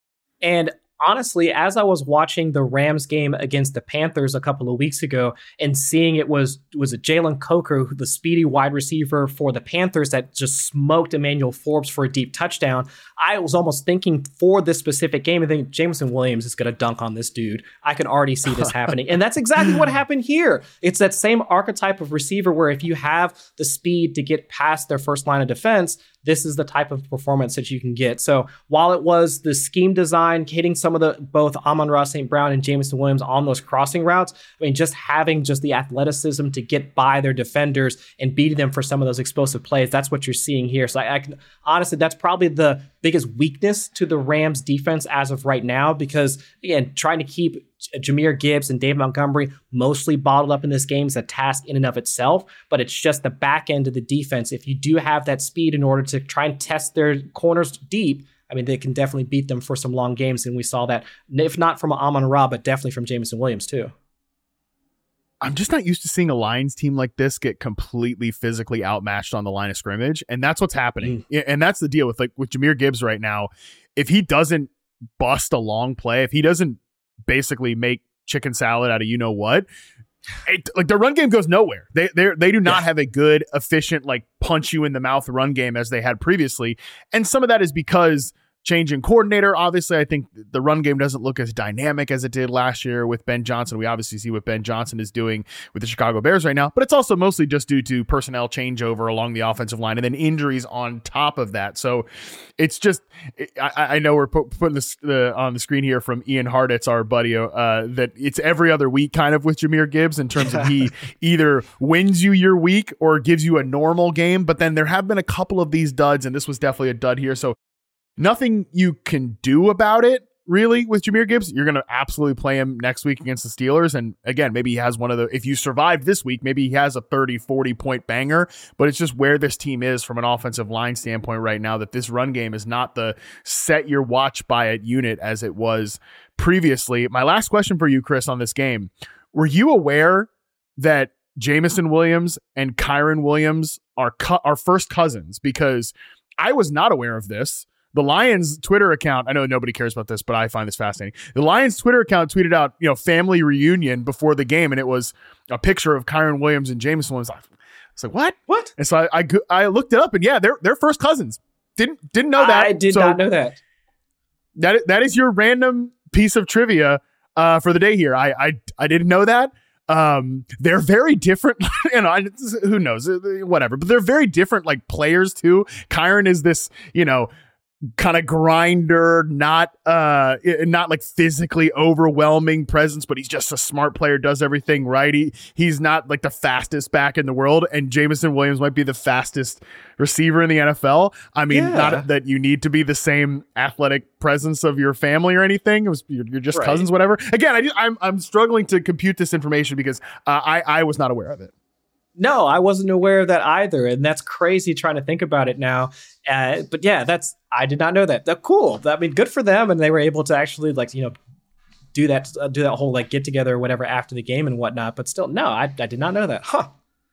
And honestly, as I was watching the Rams game against the Panthers a couple of weeks ago and seeing it was was it Jalen Coker, the speedy wide receiver for the Panthers that just smoked Emmanuel Forbes for a deep touchdown, I was almost thinking for this specific game, I think Jameson Williams is going to dunk on this dude. I can already see this happening. And that's exactly what happened here. It's that same archetype of receiver where if you have the speed to get past their first line of defense, this is the type of performance that you can get. So while it was the scheme design, hitting some of the both Amon-Ra Saint Brown and Jameson Williams on those crossing routes, I mean, just having just the athleticism to get by their defenders and beating them for some of those explosive plays, that's what you're seeing here. So I, I can honestly, that's probably the biggest weakness to the Rams defense as of right now, because again, trying to keep Jahmyr Gibbs and Dave Montgomery mostly bottled up in this game is a task in and of itself, but it's just the back end of the defense. If you do have that speed in order to try and test their corners deep, I mean, they can definitely beat them for some long games, and we saw that, if not from Amon-Ra, but definitely from Jameson Williams too. I'm just not used to seeing a Lions team like this get completely physically outmatched on the line of scrimmage, and that's what's happening. Mm. And that's the deal with like with Jahmyr Gibbs right now. If he doesn't bust a long play, if he doesn't basically make chicken salad out of you know what, it, like the run game goes nowhere. They they they do not yeah. have a good, efficient, like punch you in the mouth run game as they had previously, and some of that is because change in coordinator. Obviously, I think the run game doesn't look as dynamic as it did last year with Ben Johnson. We obviously see what Ben Johnson is doing with the Chicago Bears right now, but it's also mostly just due to personnel changeover along the offensive line and then injuries on top of that. So it's just, I, I know we're put, putting this uh, on the screen here from Ian Harditz, our buddy, uh, that it's every other week kind of with Jahmyr Gibbs in terms of he either wins you your week or gives you a normal game, but then there have been a couple of these duds, and this was definitely a dud here. So nothing you can do about it, really, with Jahmyr Gibbs. You're going to absolutely play him next week against the Steelers. And again, maybe he has one of the, if you survive this week, maybe he has a thirty, forty point banger, but it's just where this team is from an offensive line standpoint right now, that this run game is not the set your watch by it unit as it was previously. My last question for you, Chris, on this game, were you aware that Jameson Williams and Kyren Williams are, co- are first cousins? Because I was not aware of this. The Lions Twitter account, I know nobody cares about this, but I find this fascinating. The Lions Twitter account tweeted out, you know, family reunion before the game, and it was a picture of Kyren Williams and Jameson Williams. I was like, what? What? And so I, I, I looked it up, and yeah, they're they're first cousins. Didn't didn't know that. I did so not know that. That that is your random piece of trivia uh, for the day here. I I I didn't know that. Um, they're very different, you know, who knows, whatever, but they're very different, like players too. Kyren is this, you know, kind of grinder, not uh not like physically overwhelming presence, but he's just a smart player, does everything right. He he's not like the fastest back in the world, and Jameson Williams might be the fastest receiver in the N F L. I mean, yeah. Not that you need to be the same athletic presence of your family or anything. It was you're, you're just right. cousins, whatever. Again, I just, I'm I'm struggling to compute this information because uh, I I was not aware of it. No, I wasn't aware of that either. And that's crazy trying to think about it now. Uh, but yeah, that's, I did not know that. That's cool. I mean, good for them. And they were able to actually like, you know, do that, uh, do that whole like get together or whatever after the game and whatnot. But still, no, I, I did not know that. Huh.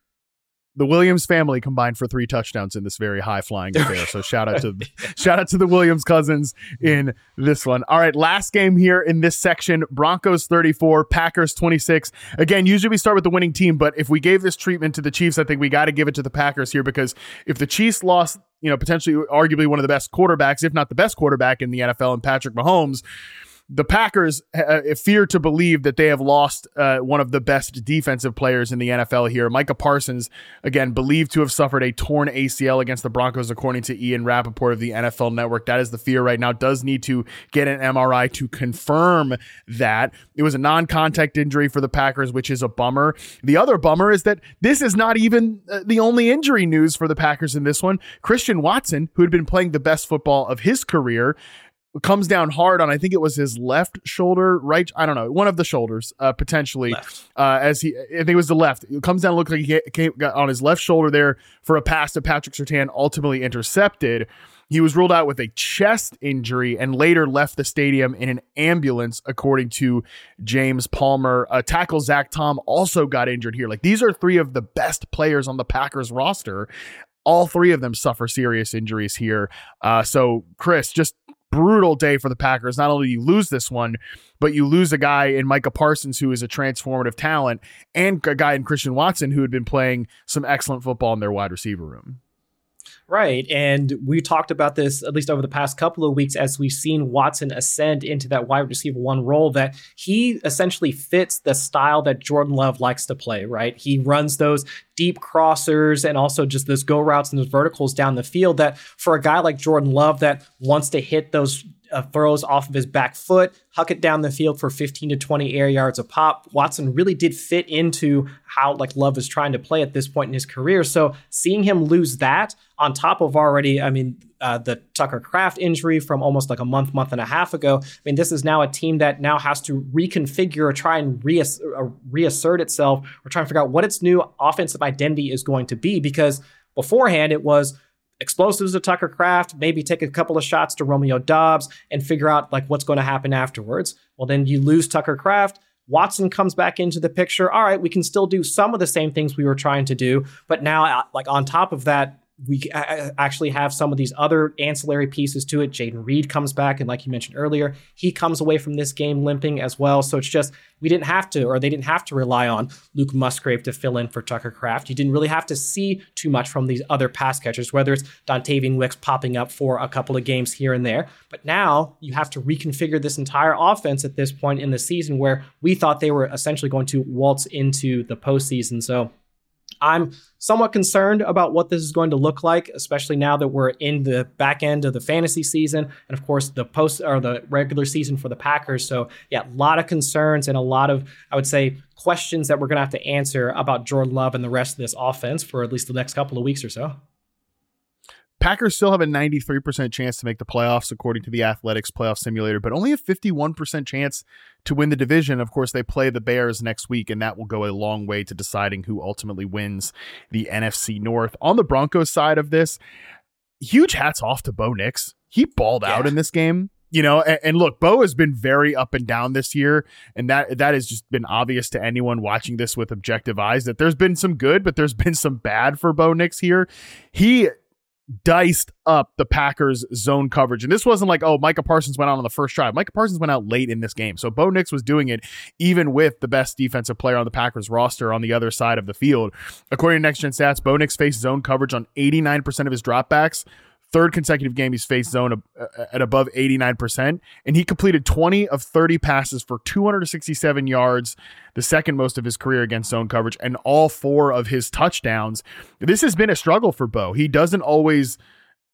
The Williams family combined for three touchdowns in this very high flying affair. So shout out to shout out to the Williams cousins in this one. All right, last game here in this section: Broncos thirty-four, Packers twenty-six. Again, usually we start with the winning team, but if we gave this treatment to the Chiefs, I think we got to give it to the Packers here, because if the Chiefs lost, you know, potentially arguably one of the best quarterbacks, if not the best quarterback in the N F L, in Patrick Mahomes, the Packers uh, fear to believe that they have lost uh, one of the best defensive players in the N F L here. Micah Parsons, again, believed to have suffered a torn A C L against the Broncos, according to Ian Rappaport of the N F L Network. That is the fear right now. Does need to get an M R I to confirm that. It was a non-contact injury for the Packers, which is a bummer. The other bummer is that this is not even uh, the only injury news for the Packers in this one. Christian Watson, who had been playing the best football of his career, comes down hard on, I think it was his left shoulder, right? I don't know. One of the shoulders, uh, potentially, uh, as he, I think it was the left. It comes down, looks like he came, got on his left shoulder there for a pass to Patrick Surtain, ultimately intercepted. He was ruled out with a chest injury and later left the stadium in an ambulance, according to James Palmer. Uh, tackle Zach Tom also got injured here. Like, these are three of the best players on the Packers roster. All three of them suffer serious injuries here. Uh, so, Chris, just brutal day for the Packers. Not only do you lose this one, but you lose a guy in Micah Parsons, who is a transformative talent, and a guy in Christian Watson, who had been playing some excellent football in their wide receiver room. Right. And we talked about this at least over the past couple of weeks as we've seen Watson ascend into that wide receiver one role, that he essentially fits the style that Jordan Love likes to play, right? He runs those deep crossers and also just those go routes and those verticals down the field that for a guy like Jordan Love that wants to hit those Uh, throws off of his back foot, huck it down the field for fifteen to twenty air yards a pop. Watson really did fit into how like Love is trying to play at this point in his career. So seeing him lose that on top of already, I mean, uh, the Tucker Kraft injury from almost like a month, month and a half ago. I mean, this is now a team that now has to reconfigure or try and reass- or reassert itself or try and figure out what its new offensive identity is going to be, because beforehand it was explosives to Tucker Kraft, maybe take a couple of shots to Romeo Doubs and figure out like what's going to happen afterwards. Well, then you lose Tucker Kraft. Watson comes back into the picture. All right, we can still do some of the same things we were trying to do, but now like on top of that, we actually have some of these other ancillary pieces to it. Jaden Reed comes back, and like you mentioned earlier, he comes away from this game limping as well. So it's just, we didn't have to, or they didn't have to rely on Luke Musgrave to fill in for Tucker Kraft. You didn't really have to see too much from these other pass catchers, whether it's Dontavian Wicks popping up for a couple of games here and there. But now you have to reconfigure this entire offense at this point in the season where we thought they were essentially going to waltz into the postseason. So I'm somewhat concerned about what this is going to look like, especially now that we're in the back end of the fantasy season and, of course, the post or the regular season for the Packers. So, yeah, a lot of concerns and a lot of, I would say, questions that we're going to have to answer about Jordan Love and the rest of this offense for at least the next couple of weeks or so. Packers still have a ninety-three percent chance to make the playoffs, according to the Athletics playoff simulator, but only a fifty-one percent chance to win the division. Of course, they play the Bears next week, and that will go a long way to deciding who ultimately wins the N F C North. On the Broncos side of this, huge hats off to Bo Nix. He balled yeah. out in this game. You know, and, and look, Bo has been very up and down this year, and that that has just been obvious to anyone watching this with objective eyes that there's been some good, but there's been some bad for Bo Nix here. He diced up the Packers zone coverage. And this wasn't like, oh, Micah Parsons went out on the first drive. Micah Parsons went out late in this game. So Bo Nix was doing it even with the best defensive player on the Packers roster on the other side of the field. According to Next Gen Stats, Bo Nix faced zone coverage on eighty-nine percent of his dropbacks. Third consecutive game he's faced zone at above eighty-nine percent, and he completed twenty of thirty passes for two hundred sixty-seven yards, the second most of his career against zone coverage, and all four of his touchdowns. This has been a struggle for Bo. He doesn't always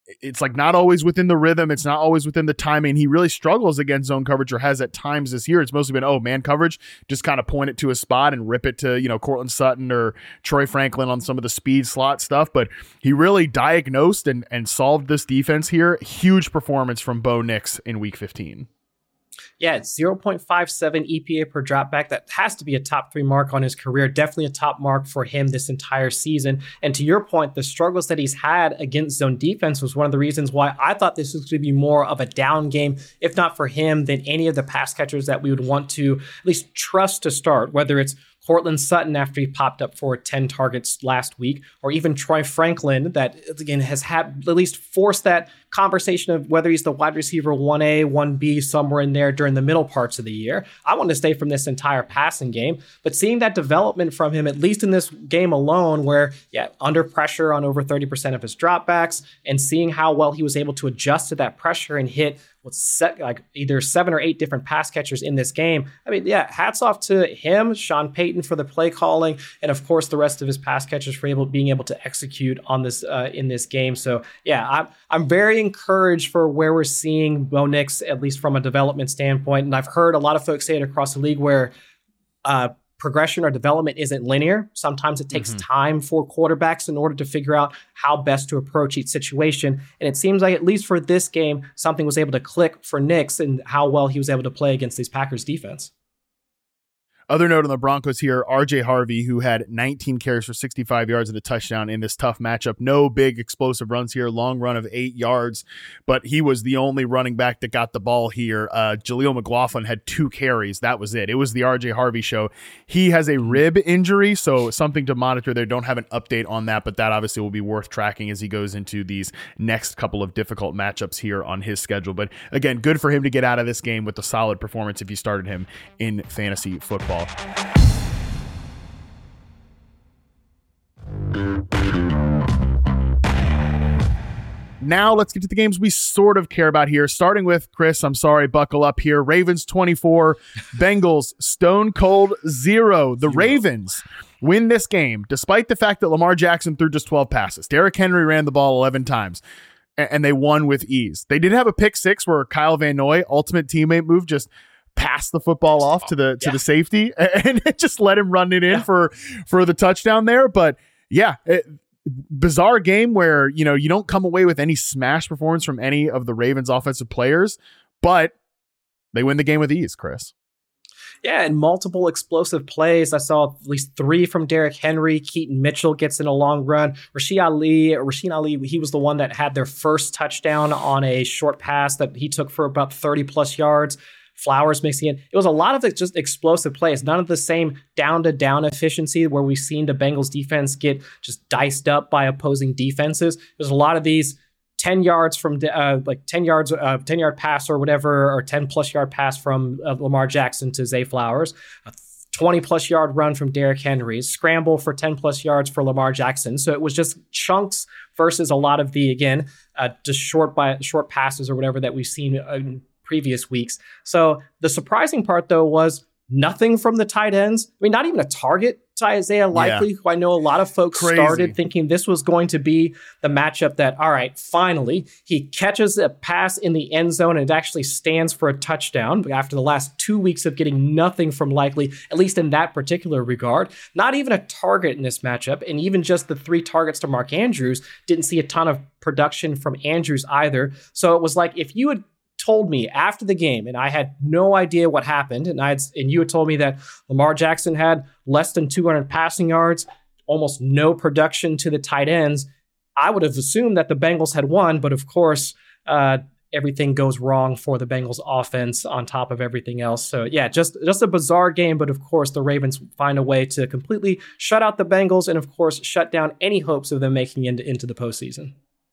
it's like not always within the rhythm. It's not always within the timing. He really struggles against zone coverage, or has at times this year. It's mostly been, oh, man coverage, just kind of point it to a spot and rip it to, you know, Cortland Sutton or Troy Franklin on some of the speed slot stuff. But he really diagnosed and, and solved this defense here. Huge performance from Bo Nix in week fifteen. Yeah, it's zero point five seven E P A per dropback. That has to be a top three mark on his career. Definitely a top mark for him this entire season. And to your point, the struggles that he's had against zone defense was one of the reasons why I thought this was going to be more of a down game, if not for him, than any of the pass catchers that we would want to at least trust to start, whether it's Cortland Sutton after he popped up for ten targets last week, or even Troy Franklin that, again, has had at least forced that conversation of whether he's the wide receiver one A, one B, somewhere in there during the middle parts of the year. I want to stay from this entire passing game, but seeing that development from him, at least in this game alone, where, yeah, under pressure on over thirty percent of his dropbacks, and seeing how well he was able to adjust to that pressure and hit set like either seven or eight different pass catchers in this game. I mean, yeah, hats off to him, Sean Payton for the play calling, and of course the rest of his pass catchers for able being able to execute on this uh, in this game. So yeah, I'm I'm very encouraged for where we're seeing Bo Nix, at least from a development standpoint. And I've heard a lot of folks say it across the league where uh, progression or development isn't linear. Sometimes it takes mm-hmm. time for quarterbacks in order to figure out how best to approach each situation. And it seems like, at least for this game, something was able to click for Nix and how well he was able to play against these Packers defense. Other note on the Broncos here, R J Harvey, who had nineteen carries for sixty-five yards and a touchdown in this tough matchup. No big explosive runs here, long run of eight yards, but he was the only running back that got the ball here. Uh, Jaleel McLaughlin had two carries. That was it. It was the R J Harvey show. He has a rib injury, so something to monitor there. Don't have an update on that, but that obviously will be worth tracking as he goes into these next couple of difficult matchups here on his schedule. But again, good for him to get out of this game with a solid performance if you started him in fantasy football. Now let's get to the games we sort of care about here, starting with, Chris, I'm sorry, buckle up here. Ravens twenty-four, Bengals stone cold zero. The Ravens win this game despite the fact that Lamar Jackson threw just twelve passes. Derrick Henry ran the ball eleven times, and they won with ease. They did have a pick six where Kyle Van Noy, ultimate teammate move, just passed the football off to the to yeah. the safety and just let him run it in yeah. for for the touchdown there. But yeah, it, bizarre game where, you know, you don't come away with any smash performance from any of the Ravens offensive players, but they win the game with ease, Chris. Yeah, and multiple explosive plays. I saw at least three from Derrick Henry. Keaton Mitchell gets in a long run. Rashid Ali, Rashid Ali, he was the one that had their first touchdown on a short pass that he took for about thirty plus yards. Flowers mixing in. It was a lot of just explosive plays, none of the same down-to-down efficiency where we've seen the Bengals defense get just diced up by opposing defenses. There's a lot of these ten yards from uh, like ten yards, uh, ten yard pass or whatever, or ten plus yard pass from uh, Lamar Jackson to Zay Flowers, a twenty plus yard run from Derrick Henry, scramble for ten plus yards for Lamar Jackson. So it was just chunks versus a lot of the, again, uh, just short by short passes or whatever that we've seen in previous weeks. So the surprising part, though, was nothing from the tight ends. I mean, not even a target to Isaiah Likely, yeah. who I know a lot of folks Crazy. started thinking this was going to be the matchup that, all right, finally, he catches a pass in the end zone and it actually stands for a touchdown. But after the last two weeks of getting nothing from Likely, at least in that particular regard, not even a target in this matchup. And even just the three targets to Mark Andrews, didn't see a ton of production from Andrews either. So it was like, if you had told me after the game, and I had no idea what happened, and I had, and you had told me that Lamar Jackson had less than two hundred passing yards, almost no production to the tight ends, I would have assumed that the Bengals had won. But of course, uh, everything goes wrong for the Bengals offense on top of everything else. So yeah, just just a bizarre game. But of course, the Ravens find a way to completely shut out the Bengals, and of course, shut down any hopes of them making it into, into the postseason.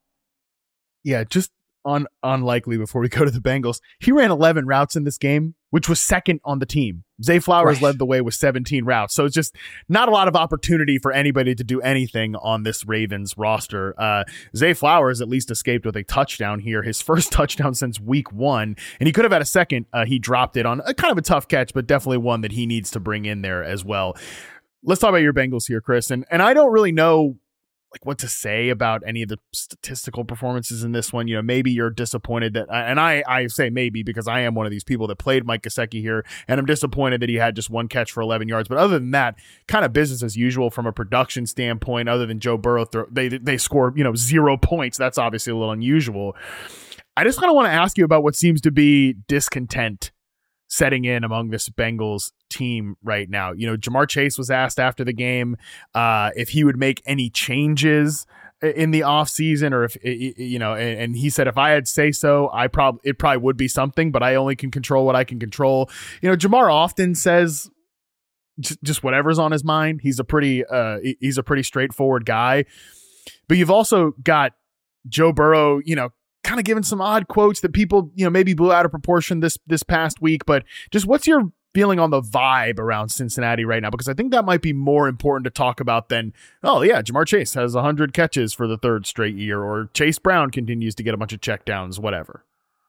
Yeah, just. Un- unlikely before we go to the Bengals. He ran eleven routes in this game, which was second on the team. Zay Flowers right. led the way with seventeen routes. So it's just not a lot of opportunity for anybody to do anything on this Ravens roster. Uh, Zay Flowers at least escaped with a touchdown here, his first touchdown since week one. And he could have had a second. Uh, he dropped it on a kind of a tough catch, but definitely one that he needs to bring in there as well. Let's talk about your Bengals here, Chris. And, and I don't really know like what to say about any of the statistical performances in this one. You know, maybe you're disappointed that, and I, I say maybe because I am one of these people that played Mike Gesicki here, and I'm disappointed that he had just one catch for eleven yards. But other than that, kind of business as usual from a production standpoint, other than Joe Burrow, throw, they, they score, you know, zero points. That's obviously a little unusual. I just kind of want to ask you about what seems to be discontent setting in among this Bengals team right now. You know, Ja'Marr Chase was asked after the game uh, if he would make any changes in the offseason, or if, you know, and, and he said, if I had say so, I probably, it probably would be something, but I only can control what I can control. You know, Ja'Marr often says just, just whatever's on his mind. He's a pretty, uh, he's a pretty straightforward guy, but you've also got Joe Burrow, you know, kind of giving some odd quotes that people, you know, maybe blew out of proportion this this past week. But just what's your feeling on the vibe around Cincinnati right now? Because I think that might be more important to talk about than, oh yeah, Ja'Marr Chase has one hundred catches for the third straight year, or Chase Brown continues to get a bunch of checkdowns, whatever.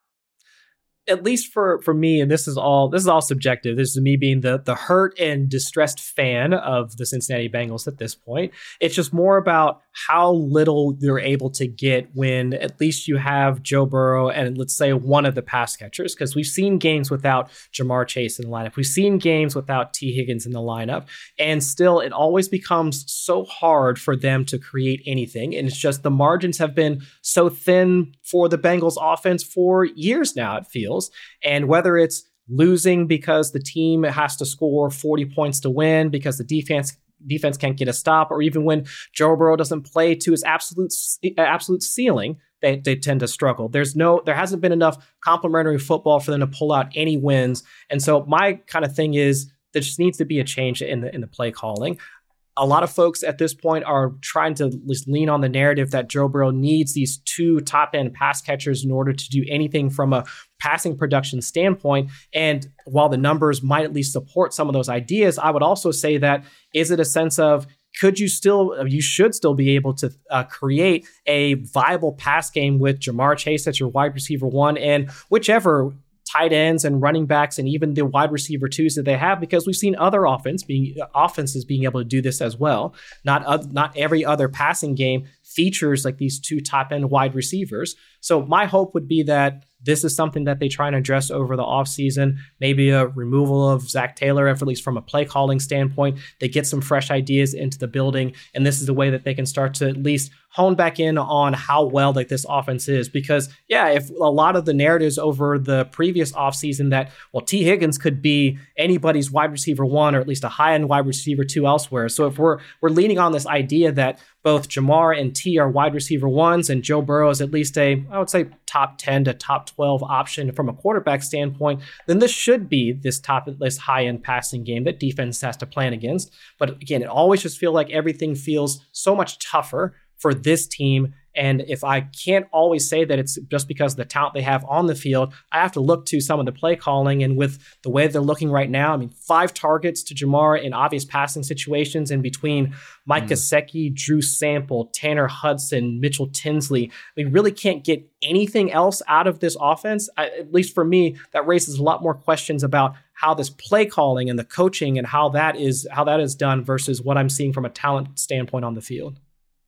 At least for for me, and this is all this is all subjective. This is me being the the hurt and distressed fan of the Cincinnati Bengals at this point. It's just more about how little they're able to get when at least you have Joe Burrow and let's say one of the pass catchers, because we've seen games without Ja'Marr Chase in the lineup. We've seen games without T. Higgins in the lineup, and still it always becomes so hard for them to create anything. And it's just the margins have been so thin for the Bengals offense for years now, it feels. And whether it's losing because the team has to score forty points to win because the defense defense can't get a stop, or even when Joe Burrow doesn't play to his absolute absolute ceiling, they, they tend to struggle. There's no, there hasn't been enough complementary football for them to pull out any wins. And so my kind of thing is there just needs to be a change in the in the play calling. A lot of folks at this point are trying to at least lean on the narrative that Joe Burrow needs these two top-end pass catchers in order to do anything from a passing production standpoint. And while the numbers might at least support some of those ideas, I would also say that, is it a sense of, could you still, you should still be able to uh, create a viable pass game with Ja'Marr Chase as your wide receiver one, and whichever tight ends and running backs and even the wide receiver twos that they have, because we've seen other offense being offenses being able to do this as well. Not uh, not every other passing game features like these two top end wide receivers. So my hope would be that this is something that they try and address over the offseason, maybe a removal of Zach Taylor, at least from a play calling standpoint. They get some fresh ideas into the building, and this is the way that they can start to at least hone back in on how well like this offense is. Because yeah, if a lot of the narratives over the previous offseason that, well, T. Higgins could be anybody's wide receiver one, or at least a high-end wide receiver two elsewhere. So if we're we're leaning on this idea that both Ja'Marr and T are wide receiver ones, and Joe Burrow is at least a, I would say, top ten to top twelve option from a quarterback standpoint, then this should be this top, this high-end passing game that defense has to plan against. But again, it always just feels like everything feels so much tougher for this team. And if I can't always say that it's just because of the talent they have on the field, I have to look to some of the play calling. And with the way they're looking right now, I mean, five targets to Ja'Marr in obvious passing situations, and between Mike mm. Gesicki, Drew Sample, Tanner Hudson, Mitchell Tinsley, we really can't get anything else out of this offense. I, at least for me, that raises a lot more questions about how this play calling and the coaching and how that is how that is done versus what I'm seeing from a talent standpoint on the field.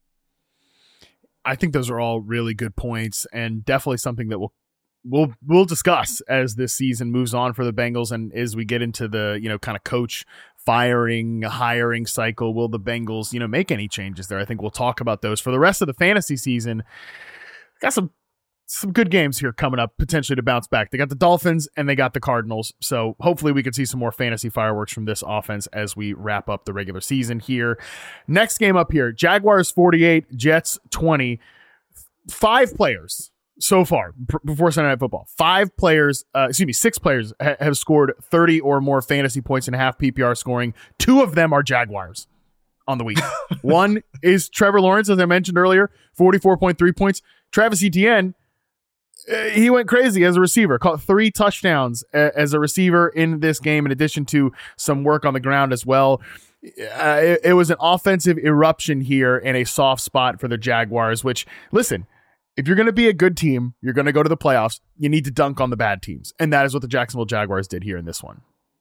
I think those are all really good points, and definitely something that we'll we'll we'll discuss as this season moves on for the Bengals, and as we get into the, you know, kind of coach firing, hiring cycle. Will the Bengals, you know, make any changes there? I think we'll talk about those for the rest of the fantasy season. Got some some good games here coming up potentially to bounce back. They got the Dolphins and they got the Cardinals. So hopefully we can see some more fantasy fireworks from this offense as we wrap up the regular season here. Next game up here, Jaguars forty-eight, Jets twenty. Five players so far pr- before Sunday Night Football. Five players, uh, excuse me, six players ha- have scored thirty or more fantasy points and half P P R scoring. Two of them are Jaguars on the week. One is Trevor Lawrence, as I mentioned earlier, forty-four point three points. Travis Etienne, he went crazy as a receiver, caught three touchdowns as a receiver in this game, in addition to some work on the ground as well. Uh, it, it was an offensive eruption here in a soft spot for the Jaguars, which, listen, if you're going to be a good team, you're going to go to the playoffs, you need to dunk on the bad teams. And that is what the Jacksonville Jaguars did here in this one.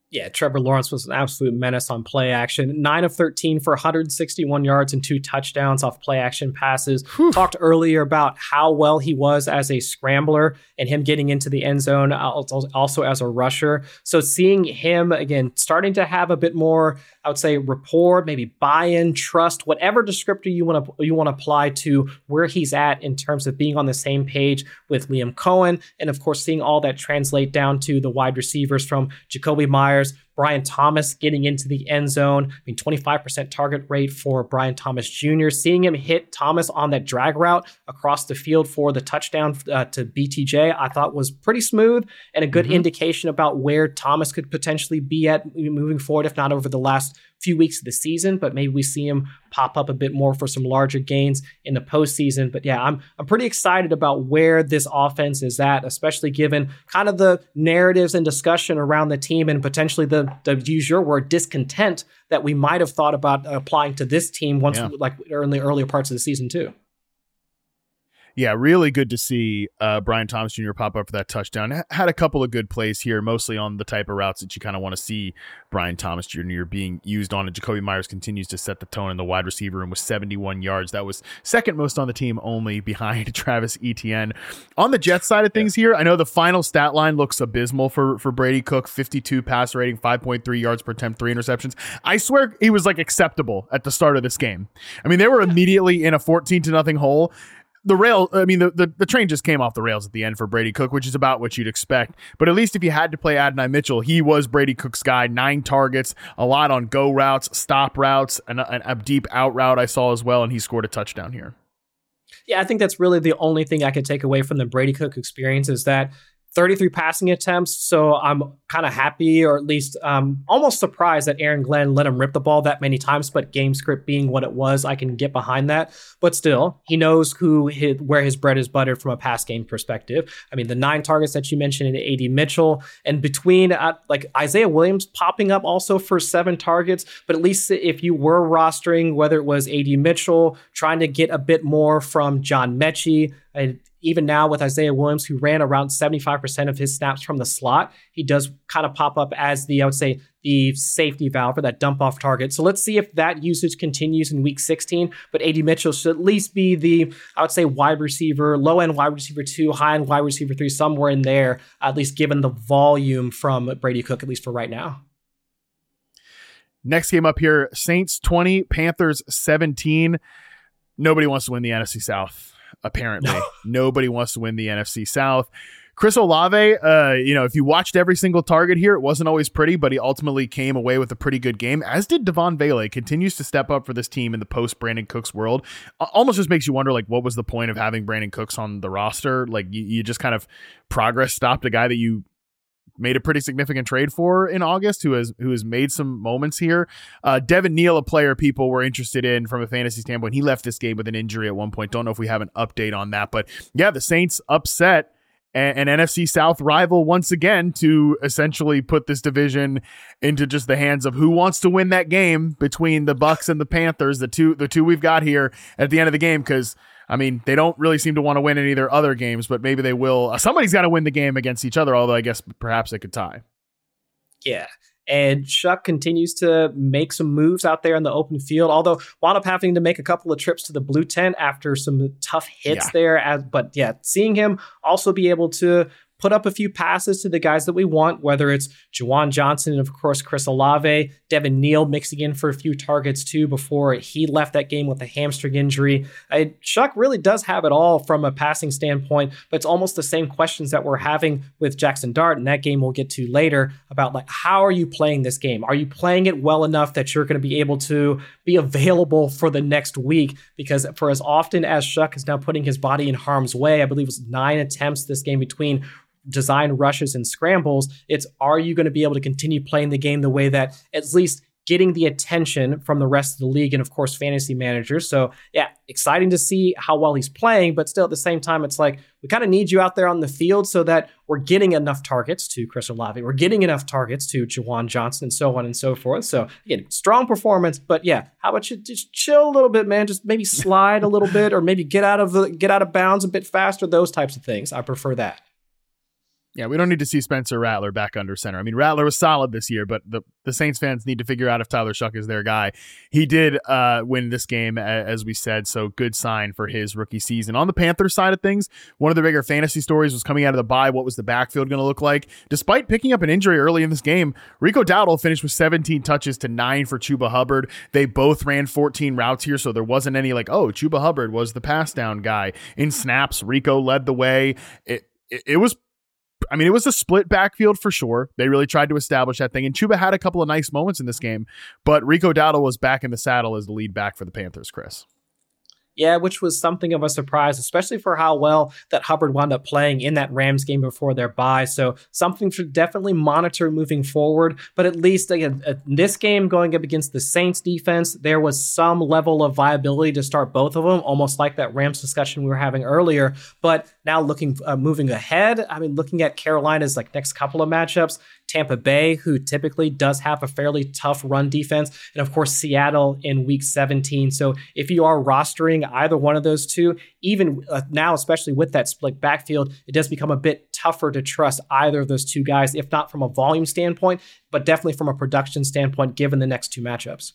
Yeah, Trevor Lawrence was an absolute menace on play action. nine of thirteen for one hundred sixty-one yards and two touchdowns off play action passes. Whew. Talked earlier about how well he was as a scrambler and him getting into the end zone, also as a rusher. So seeing him, again, starting to have a bit more, I would say, rapport, maybe buy-in, trust, whatever descriptor you want to you want to apply to where he's at in terms of being on the same page with Liam Cohen. And of course, seeing all that translate down to the wide receivers from Jakobi Meyers, Brian Thomas getting into the end zone. I mean, twenty-five percent target rate for Brian Thomas Junior Seeing him hit Thomas on that drag route across the field for the touchdown uh, to B T J, I thought was pretty smooth and a good mm-hmm. indication about where Thomas could potentially be at moving forward, if not over the last few weeks of the season, but maybe we see him pop up a bit more for some larger gains in the postseason. But yeah, I'm I'm pretty excited about where this offense is at, especially given kind of the narratives and discussion around the team and potentially the, to use your word, discontent that we might have thought about applying to this team once, yeah. like in the earlier parts of the season too. Yeah, really good to see uh, Brian Thomas Junior pop up for that touchdown. H- had a couple of good plays here, mostly on the type of routes that you kind of want to see Brian Thomas Junior being used on. And Jakobi Meyers continues to set the tone in the wide receiver room with seventy-one yards. That was second most on the team, only behind Travis Etienne. On the Jets side of things yeah. here, I know the final stat line looks abysmal for, for Brady Cook, fifty-two passer rating, five point three yards per attempt, three interceptions. I swear he was like acceptable at the start of this game. I mean, they were immediately in a fourteen to nothing hole. The rail, I mean, the, the the train just came off the rails at the end for Brady Cook, which is about what you'd expect. But at least if you had to play Adonai Mitchell, he was Brady Cook's guy. Nine targets, a lot on go routes, stop routes, and a, a deep out route I saw as well, and he scored a touchdown here. Yeah, I think that's really the only thing I could take away from the Brady Cook experience is that thirty-three passing attempts, so I'm kind of happy, or at least um, almost surprised that Aaron Glenn let him rip the ball that many times, but game script being what it was, I can get behind that. But still, he knows who his, where his bread is buttered from a pass game perspective. I mean, the nine targets that you mentioned in A D Mitchell, and between uh, like Isaiah Williams popping up also for seven targets, but at least if you were rostering, whether it was A D Mitchell, trying to get a bit more from John Mechie, I, even now with Isaiah Williams, who ran around seventy-five percent of his snaps from the slot, he does kind of pop up as the, I would say, the safety valve for that dump off target. So let's see if that usage continues in week sixteen. But A D Mitchell should at least be the, I would say, wide receiver, low end wide receiver two, high end wide receiver three, somewhere in there, at least given the volume from Brady Cook, at least for right now. Next game up here, Saints twenty, Panthers seventeen. Nobody wants to win the N F C South. Apparently, no. Nobody wants to win the N F C South. Chris Olave, uh, you know, if you watched every single target here, it wasn't always pretty, but he ultimately came away with a pretty good game, as did Devon Vele. Continues to step up for this team in the post-Brandon Cooks world. Almost just makes you wonder, like, what was the point of having Brandon Cooks on the roster? Like, you, you just kind of progress stopped a guy that you made a pretty significant trade for in August, who has who has made some moments here. Uh, Devin Neal, a player people were interested in from a fantasy standpoint. He left this game with an injury at one point. Don't know if we have an update on that. But yeah, the Saints upset an, an N F C South rival once again to essentially put this division into just the hands of who wants to win that game between the Bucs and the Panthers, the two the two we've got here at the end of the game, because I mean, they don't really seem to want to win any of their other games, but maybe they will. Somebody's got to win the game against each other, although I guess perhaps they could tie. Yeah. And Shuck continues to make some moves out there in the open field, although wound up having to make a couple of trips to the blue tent after some tough hits yeah. there. As, but yeah, seeing him also be able to put up a few passes to the guys that we want, whether it's Juwan Johnson and, of course, Chris Olave, Devin Neal mixing in for a few targets, too, before he left that game with a hamstring injury. I, Shuck really does have it all from a passing standpoint, but it's almost the same questions that we're having with Jackson Dart, and that game we'll get to later, about, like, how are you playing this game? Are you playing it well enough that you're going to be able to be available for the next week? Because for as often as Shuck is now putting his body in harm's way, I believe it was nine attempts this game between design rushes and scrambles, it's are you going to be able to continue playing the game the way that at least getting the attention from the rest of the league and, of course, fantasy managers. So, yeah, exciting to see how well he's playing, but still at the same time, it's like we kind of need you out there on the field so that we're getting enough targets to Chris Olave, we're getting enough targets to Juwan Johnson, and so on and so forth. So, again, strong performance, but yeah, how about you just chill a little bit, man? Just maybe slide a little bit, or maybe get out of the, get out of bounds a bit faster, those types of things. I prefer that. Yeah, we don't need to see Spencer Rattler back under center. I mean, Rattler was solid this year, but the, the Saints fans need to figure out if Tyler Shough is their guy. He did uh, win this game, as we said, so good sign for his rookie season. On the Panthers side of things, one of the bigger fantasy stories was coming out of the bye. What was the backfield going to look like? Despite picking up an injury early in this game, Rico Dowdle finished with seventeen touches to nine for Chuba Hubbard. They both ran fourteen routes here, so there wasn't any like, oh, Chuba Hubbard was the pass down guy. In snaps, Rico led the way. It, it, it was I mean, it was a split backfield for sure. They really tried to establish that thing. And Chuba had a couple of nice moments in this game, but Rico Dowdle was back in the saddle as the lead back for the Panthers, Chris. Yeah, which was something of a surprise, especially for how well that Hubbard wound up playing in that Rams game before their bye. So something to definitely monitor moving forward. But at least again, in this game going up against the Saints defense, there was some level of viability to start both of them, almost like that Rams discussion we were having earlier. But now looking, uh, moving ahead, I mean, looking at Carolina's like next couple of matchups, Tampa Bay, who typically does have a fairly tough run defense, and of course Seattle in week seventeen. So if you are rostering either one of those two, even uh, now, especially with that split backfield, it does become a bit tougher to trust either of those two guys, if not from a volume standpoint, but definitely from a production standpoint, given the next two matchups.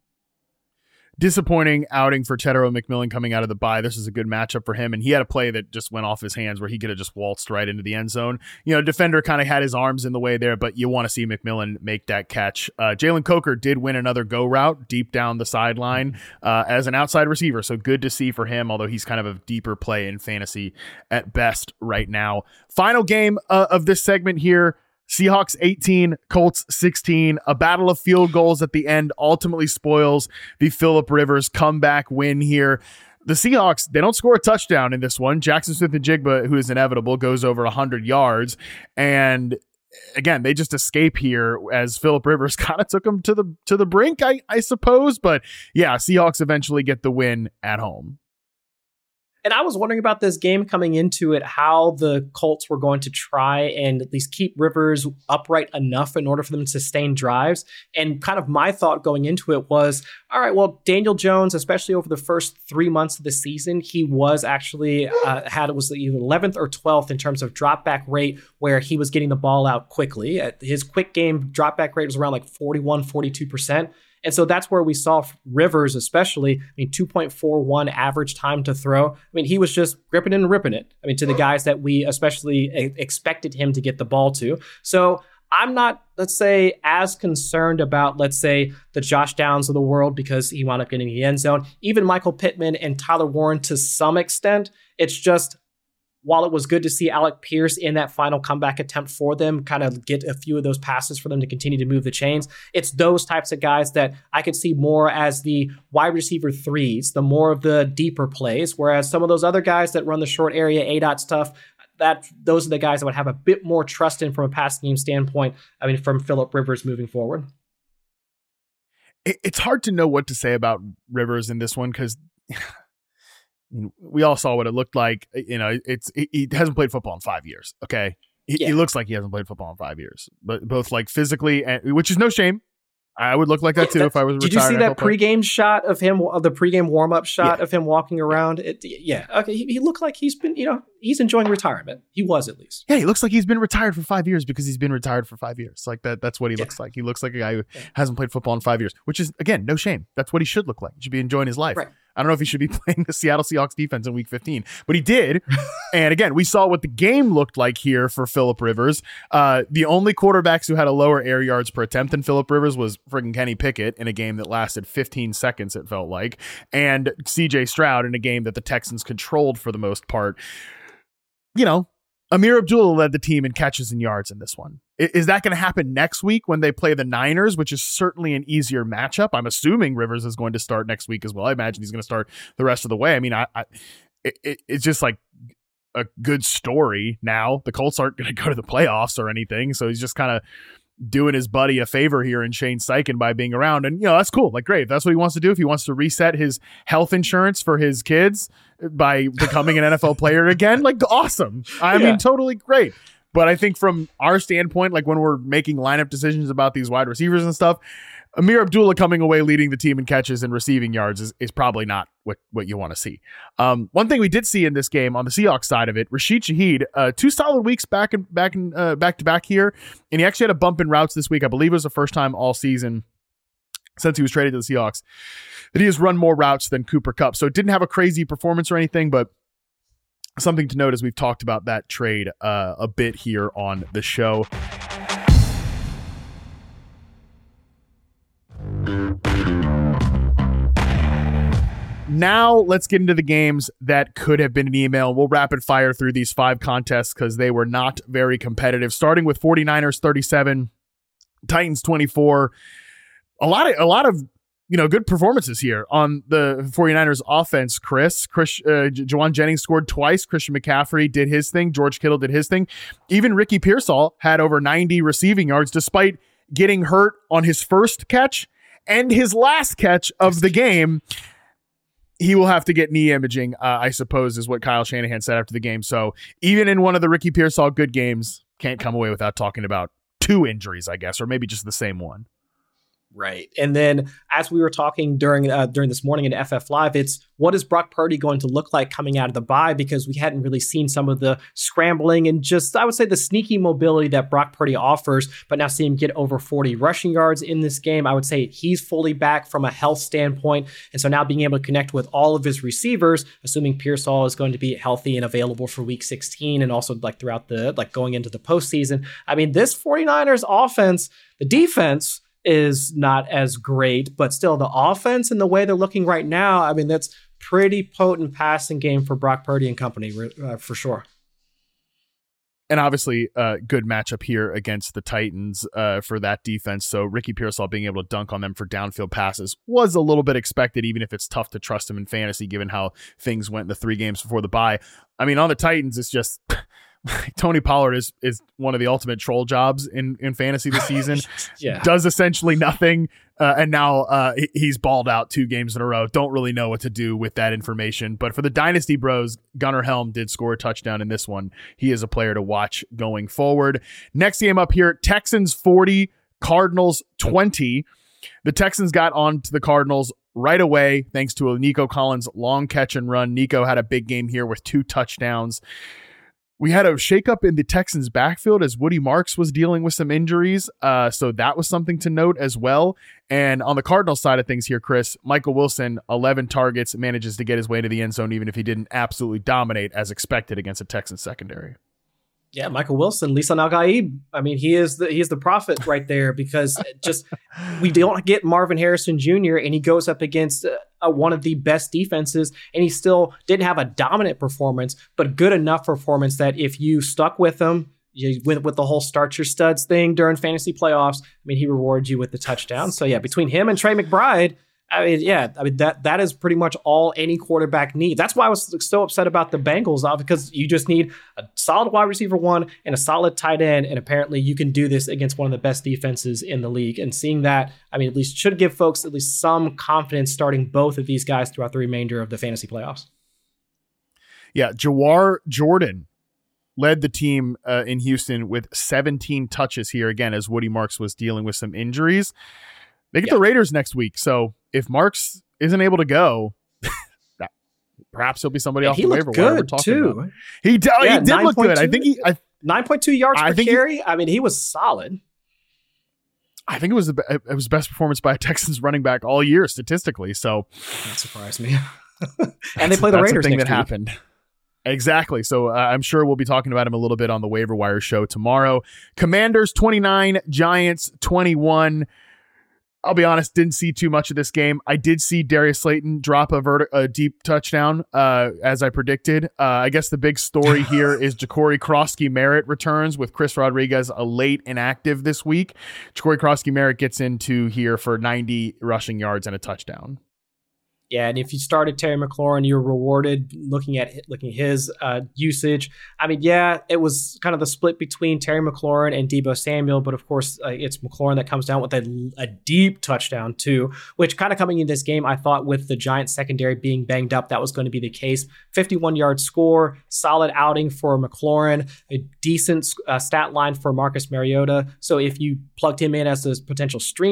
Disappointing outing for Tetairoa McMillan coming out of the bye. This is a good matchup for him, and he had a play that just went off his hands where he could have just waltzed right into the end zone. You know, defender kind of had his arms in the way there, but you want to see McMillan make that catch. Uh, Jalen Coker did win another go route deep down the sideline uh, as an outside receiver, so good to see for him, although he's kind of a deeper play in fantasy at best right now. Final game uh, of this segment here. Seahawks eighteen, Colts sixteen. A battle of field goals at the end ultimately spoils the Phillip Rivers comeback win here. The Seahawks, they don't score a touchdown in this one. Jackson Smith-Njigba, who is inevitable, goes over one hundred yards. And again, they just escape here as Phillip Rivers kind of took them to the to the brink, I, I suppose. But yeah, Seahawks eventually get the win at home. And I was wondering about this game coming into it, how the Colts were going to try and at least keep Rivers upright enough in order for them to sustain drives. And kind of my thought going into it was, all right, well, Daniel Jones, especially over the first three months of the season, he was actually uh, had it was either eleventh or twelfth in terms of drop back rate, where he was getting the ball out quickly. His quick game drop back rate was around like forty-one, forty-two percent. And so that's where we saw Rivers, especially, I mean, two point four one average time to throw. I mean, he was just gripping it and ripping it. I mean, to the guys that we especially expected him to get the ball to. So I'm not, let's say, as concerned about, let's say, the Josh Downs of the world because he wound up getting the end zone. Even Michael Pittman and Tyler Warren to some extent. It's just, while it was good to see Alec Pierce in that final comeback attempt for them, kind of get a few of those passes for them to continue to move the chains, it's those types of guys that I could see more as the wide receiver threes, the more of the deeper plays, whereas some of those other guys that run the short area A-dot stuff, that those are the guys I would have a bit more trust in from a passing game standpoint, I mean, from Phillip Rivers moving forward. It's hard to know what to say about Rivers in this one because we all saw what it looked like. You know, it's he hasn't played football in five years. Okay, he, yeah. he looks like he hasn't played football in five years, but both like physically, and which is no shame. I would look like that too yeah, if I was. Did you see that pregame shot of him, the pregame warm up shot yeah. of him walking around? It, yeah, okay. He, he looked like he's been, you know, he's enjoying retirement. He was at least. Yeah, he looks like he's been retired for five years because he's been retired for five years. Like that. That's what he yeah. looks like. He looks like a guy who yeah. hasn't played football in five years, which is again no shame. That's what he should look like. He should be enjoying his life. Right. I don't know if he should be playing the Seattle Seahawks defense in week fifteen, but he did. And again, we saw what the game looked like here for Phillip Rivers. Uh, the only quarterbacks who had a lower air yards per attempt than Phillip Rivers was friggin' Kenny Pickett in a game that lasted fifteen seconds, it felt like, and C J Stroud in a game that the Texans controlled for the most part. You know, Amir Abdullah led the team in catches and yards in this one. Is that going to happen next week when they play the Niners, which is certainly an easier matchup? I'm assuming Rivers is going to start next week as well. I imagine he's going to start the rest of the way. I mean, I, I it, it's just like a good story now. The Colts aren't going to go to the playoffs or anything, so he's just kind of doing his buddy a favor here in Shane Steichen by being around. And, you know, that's cool. Like, great. If that's what he wants to do, if he wants to reset his health insurance for his kids by becoming an N F L player again, like, awesome. I yeah. mean, totally great. But I think from our standpoint, like when we're making lineup decisions about these wide receivers and stuff, Amir Abdullah coming away leading the team in catches and receiving yards is, is probably not what, what you want to see. Um, one thing we did see in this game on the Seahawks side of it, Rashid Shaheed, uh, two solid weeks back and back in uh, back to back here, and he actually had a bump in routes this week. I believe it was the first time all season since he was traded to the Seahawks that he has run more routes than Cooper Kupp. So it didn't have a crazy performance or anything, but something to note as we've talked about that trade uh, a bit here on the show. Now let's get into the games that could have been an email. We'll rapid fire through these five contests because they were not very competitive. Starting with 49ers thirty-seven, Titans twenty-four. A lot of a lot of you know good performances here on the 49ers offense. Chris, Chris, uh, J- Juwan Jennings scored twice. Christian McCaffrey did his thing. George Kittle did his thing. Even Ricky Pearsall had over ninety receiving yards despite getting hurt on his first catch and his last catch of the game. He will have to get knee imaging, uh, I suppose, is what Kyle Shanahan said after the game. So even in one of the Ricky Pearsall good games, can't come away without talking about two injuries, I guess, or maybe just the same one. Right. And then as we were talking during uh, during this morning in F F Live, it's what is Brock Purdy going to look like coming out of the bye? Because we hadn't really seen some of the scrambling and just, I would say, the sneaky mobility that Brock Purdy offers, but now see him get over forty rushing yards in this game. I would say he's fully back from a health standpoint. And so now being able to connect with all of his receivers, assuming Pearsall is going to be healthy and available for week sixteen and also like throughout the, like going into the postseason. I mean, this 49ers offense, the defense is not as great, but still the offense and the way they're looking right now, I mean, that's pretty potent passing game for Brock Purdy and company uh, for sure. And obviously a uh, good matchup here against the Titans uh, for that defense. So Ricky Pearsall being able to dunk on them for downfield passes was a little bit expected, even if it's tough to trust him in fantasy, given how things went in the three games before the bye. I mean, on the Titans, it's just Tony Pollard is is one of the ultimate troll jobs in, in fantasy this season. Yeah. Does essentially nothing. Uh, and now uh, he's balled out two games in a row. Don't really know what to do with that information. But for the Dynasty Bros, Gunnar Helm did score a touchdown in this one. He is a player to watch going forward. Next game up here, Texans forty, Cardinals twenty. The Texans got on to the Cardinals right away thanks to a Nico Collins long catch and run. Nico had a big game here with two touchdowns. We had a shakeup in the Texans backfield as Woody Marks was dealing with some injuries. Uh, so that was something to note as well. And on the Cardinals side of things here, Chris, Michael Wilson, eleven targets, manages to get his way to the end zone, even if he didn't absolutely dominate as expected against a Texans secondary. Yeah, Michael Wilson, Lisan Al-Gaib. I mean, he is the he is the prophet right there because just we don't get Marvin Harrison Junior and he goes up against uh, one of the best defenses, and he still didn't have a dominant performance, but good enough performance that if you stuck with him, you, with with the whole start your studs thing during fantasy playoffs, I mean, he rewards you with the touchdown. So yeah, between him and Trey McBride, I mean, yeah, I mean that that is pretty much all any quarterback needs. That's why I was so upset about the Bengals, uh, because you just need a solid wide receiver one and a solid tight end, and apparently you can do this against one of the best defenses in the league. And seeing that, I mean, at least should give folks at least some confidence starting both of these guys throughout the remainder of the fantasy playoffs. Yeah, Jawar Jordan led the team uh, in Houston with seventeen touches here again as Woody Marks was dealing with some injuries. They get yeah. the Raiders next week, so if Marks isn't able to go, that, perhaps he'll be somebody yeah, off the waiver wire we're talking too. about. He, d- yeah, he did look good. I think he I, nine point two yards I per think carry. He, I mean, he was solid. I think it was the it was best performance by a Texans running back all year statistically. So that surprised me. And they play the Raiders thing next that week. happened. Exactly. So uh, I'm sure we'll be talking about him a little bit on the waiver wire show tomorrow. Commanders twenty-nine, Giants twenty-one. I'll be honest, didn't see too much of this game. I did see Darius Slayton drop a, vert- a deep touchdown, uh, as I predicted. Uh, I guess the big story here is Ja'Cory Krosky-Merritt returns with Chris Rodriguez, a late inactive this week. Ja'Cory Krosky-Merritt gets into here for ninety rushing yards and a touchdown. Yeah, and if you started Terry McLaurin, you were rewarded looking at looking at his uh, usage. I mean, yeah, it was kind of the split between Terry McLaurin and Deebo Samuel, but of course, uh, it's McLaurin that comes down with a, a deep touchdown too, which kind of coming in this game, I thought with the Giants secondary being banged up, that was going to be the case. fifty-one-yard score, solid outing for McLaurin, a decent uh, stat line for Marcus Mariota. So if you plugged him in as a potential streamer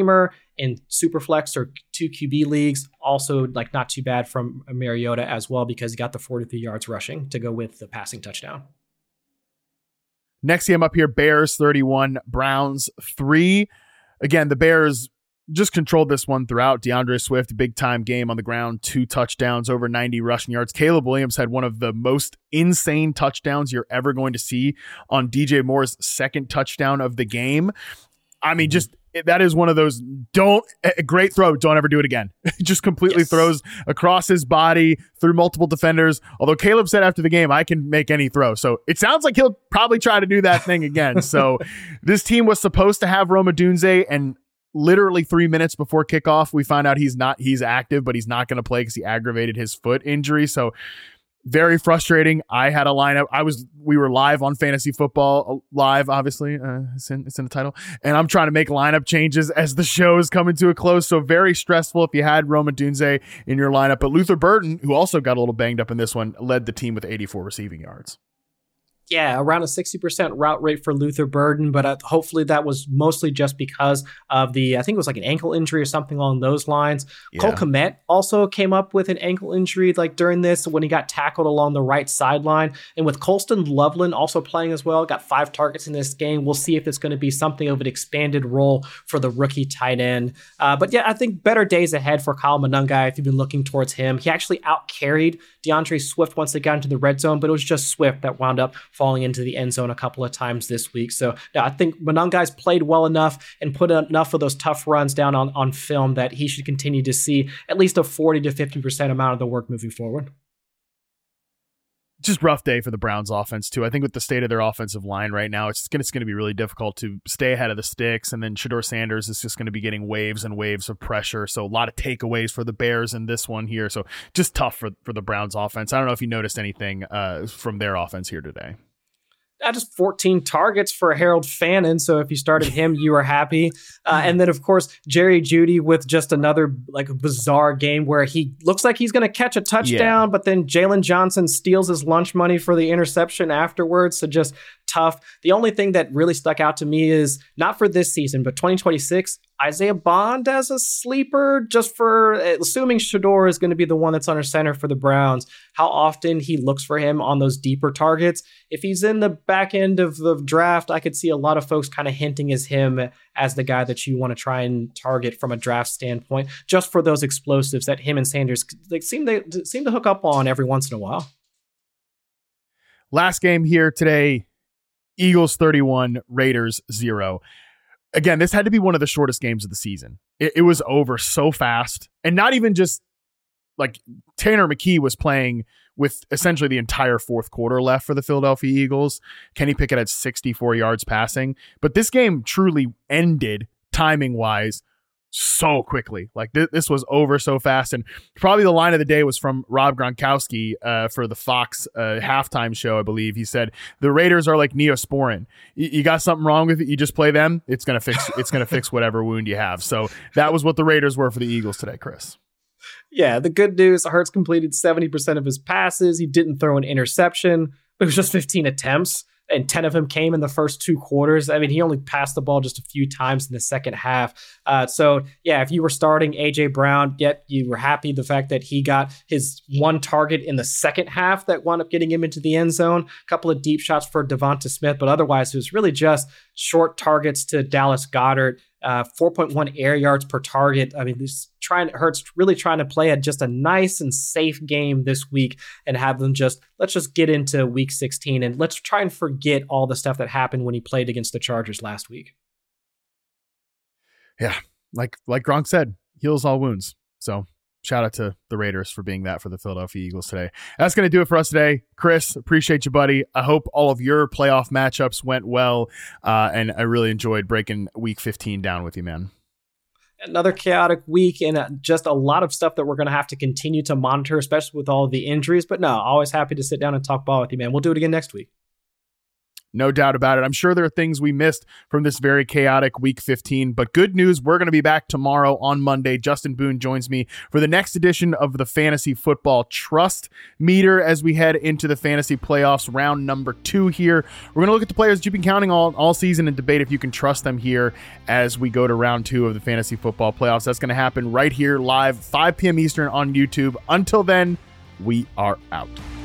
in Superflex or two Q B leagues. Also, like not too bad from Mariota as well, because he got the forty-three yards rushing to go with the passing touchdown. Next game up here, Bears thirty-one, Browns three. Again, the Bears just controlled this one throughout. DeAndre Swift, big time game on the ground, two touchdowns, over ninety rushing yards. Caleb Williams had one of the most insane touchdowns you're ever going to see on D J Moore's second touchdown of the game. I mean, just that is one of those don't a great throw. Don't ever do it again. Just completely yes. throws across his body through multiple defenders. Although Caleb said after the game, I can make any throw. So it sounds like he'll probably try to do that thing again. So this team was supposed to have Rome Odunze, and literally three minutes before kickoff, we find out he's not, he's active, but he's not going to play because he aggravated his foot injury. So very frustrating. I had a lineup. I was, we were live on Fantasy Football Live, obviously. Uh, it's in, it's in the title. And I'm trying to make lineup changes as the show is coming to a close. So very stressful if you had Rome Odunze in your lineup. But Luther Burden, who also got a little banged up in this one, led the team with eighty-four receiving yards. Yeah, around a sixty percent route rate for Luther Burden, but uh, hopefully that was mostly just because of the, I think it was like an ankle injury or something along those lines. Yeah. Cole Kmet also came up with an ankle injury like during this when he got tackled along the right sideline. And with Colston Loveland also playing as well, got five targets in this game. We'll see if it's going to be something of an expanded role for the rookie tight end. Uh, but yeah, I think better days ahead for Kyle Monangai if you've been looking towards him. He actually out-carried DeAndre Swift once they got into the red zone, but it was just Swift that wound up falling into the end zone a couple of times this week. So yeah, I think Monangai's played well enough and put enough of those tough runs down on, on film that he should continue to see at least a forty to fifty percent amount of the work moving forward. Just rough day for the Browns offense too. I think with the state of their offensive line right now, it's going, it's going to be really difficult to stay ahead of the sticks. And then Shedeur Sanders is just going to be getting waves and waves of pressure. So a lot of takeaways for the Bears in this one here. So just tough for, for the Browns offense. I don't know if you noticed anything uh, from their offense here today. Uh, just fourteen targets for Harold Fannin. So if you started him, you were happy. Uh, and then, of course, Jerry Jeudy with just another like bizarre game where he looks like he's going to catch a touchdown, yeah. but then Jalen Johnson steals his lunch money for the interception afterwards. So just tough. The only thing that really stuck out to me is not for this season, but twenty twenty-six, Isaiah Bond as a sleeper, just for assuming Shedeur is going to be the one that's under center for the Browns, how often he looks for him on those deeper targets. If he's in the back end of the draft, I could see a lot of folks kind of hinting as him as the guy that you want to try and target from a draft standpoint, just for those explosives that him and Sanders they seem to seem to hook up on every once in a while. Last game here today, Eagles thirty-one, Raiders zero. Again, this had to be one of the shortest games of the season. It, it was over so fast. And not even just like Tanner McKee was playing with essentially the entire fourth quarter left for the Philadelphia Eagles. Kenny Pickett had sixty-four yards passing. But this game truly ended timing-wise so quickly. Like th- this was over so fast. And probably the line of the day was from Rob Gronkowski uh, for the Fox uh, halftime show, I believe. He said, the Raiders are like Neosporin. Y- you got something wrong with it, you just play them. It's going to fix it's going to fix whatever wound you have. So that was what the Raiders were for the Eagles today, Chris. Yeah, the good news, Hurts completed seventy percent of his passes. He didn't throw an interception. It was just fifteen attempts. And ten of them came in the first two quarters. I mean, he only passed the ball just a few times in the second half. Uh, so, yeah, if you were starting A J Brown, yet you were happy the fact that he got his one target in the second half that wound up getting him into the end zone. A couple of deep shots for Devonta Smith, but otherwise it was really just short targets to Dallas Goedert. Uh, four point one air yards per target. I mean, this trying Hurts really trying to play at just a nice and safe game this week and have them just, let's just get into week sixteen and let's try and forget all the stuff that happened when he played against the Chargers last week. Yeah, like like Gronk said, heals all wounds. So shout out to the Raiders for being that for the Philadelphia Eagles today. That's going to do it for us today. Chris, appreciate you, buddy. I hope all of your playoff matchups went well, uh, and I really enjoyed breaking week fifteen down with you, man. Another chaotic week and uh, just a lot of stuff that we're going to have to continue to monitor, especially with all of the injuries. But no, always happy to sit down and talk ball with you, man. We'll do it again next week. No doubt about it. I'm sure there are things we missed from this very chaotic week fifteen, but good news, we're going to be back tomorrow on Monday. Justin Boone joins me for the next edition of the Fantasy Football Trust Meter as we head into the fantasy playoffs, round number two here. We're going to look at the players you've been counting all, all season and debate if you can trust them here as we go to round two of the fantasy football playoffs. That's going to happen right here live, five p.m. Eastern on YouTube. Until then, we are out.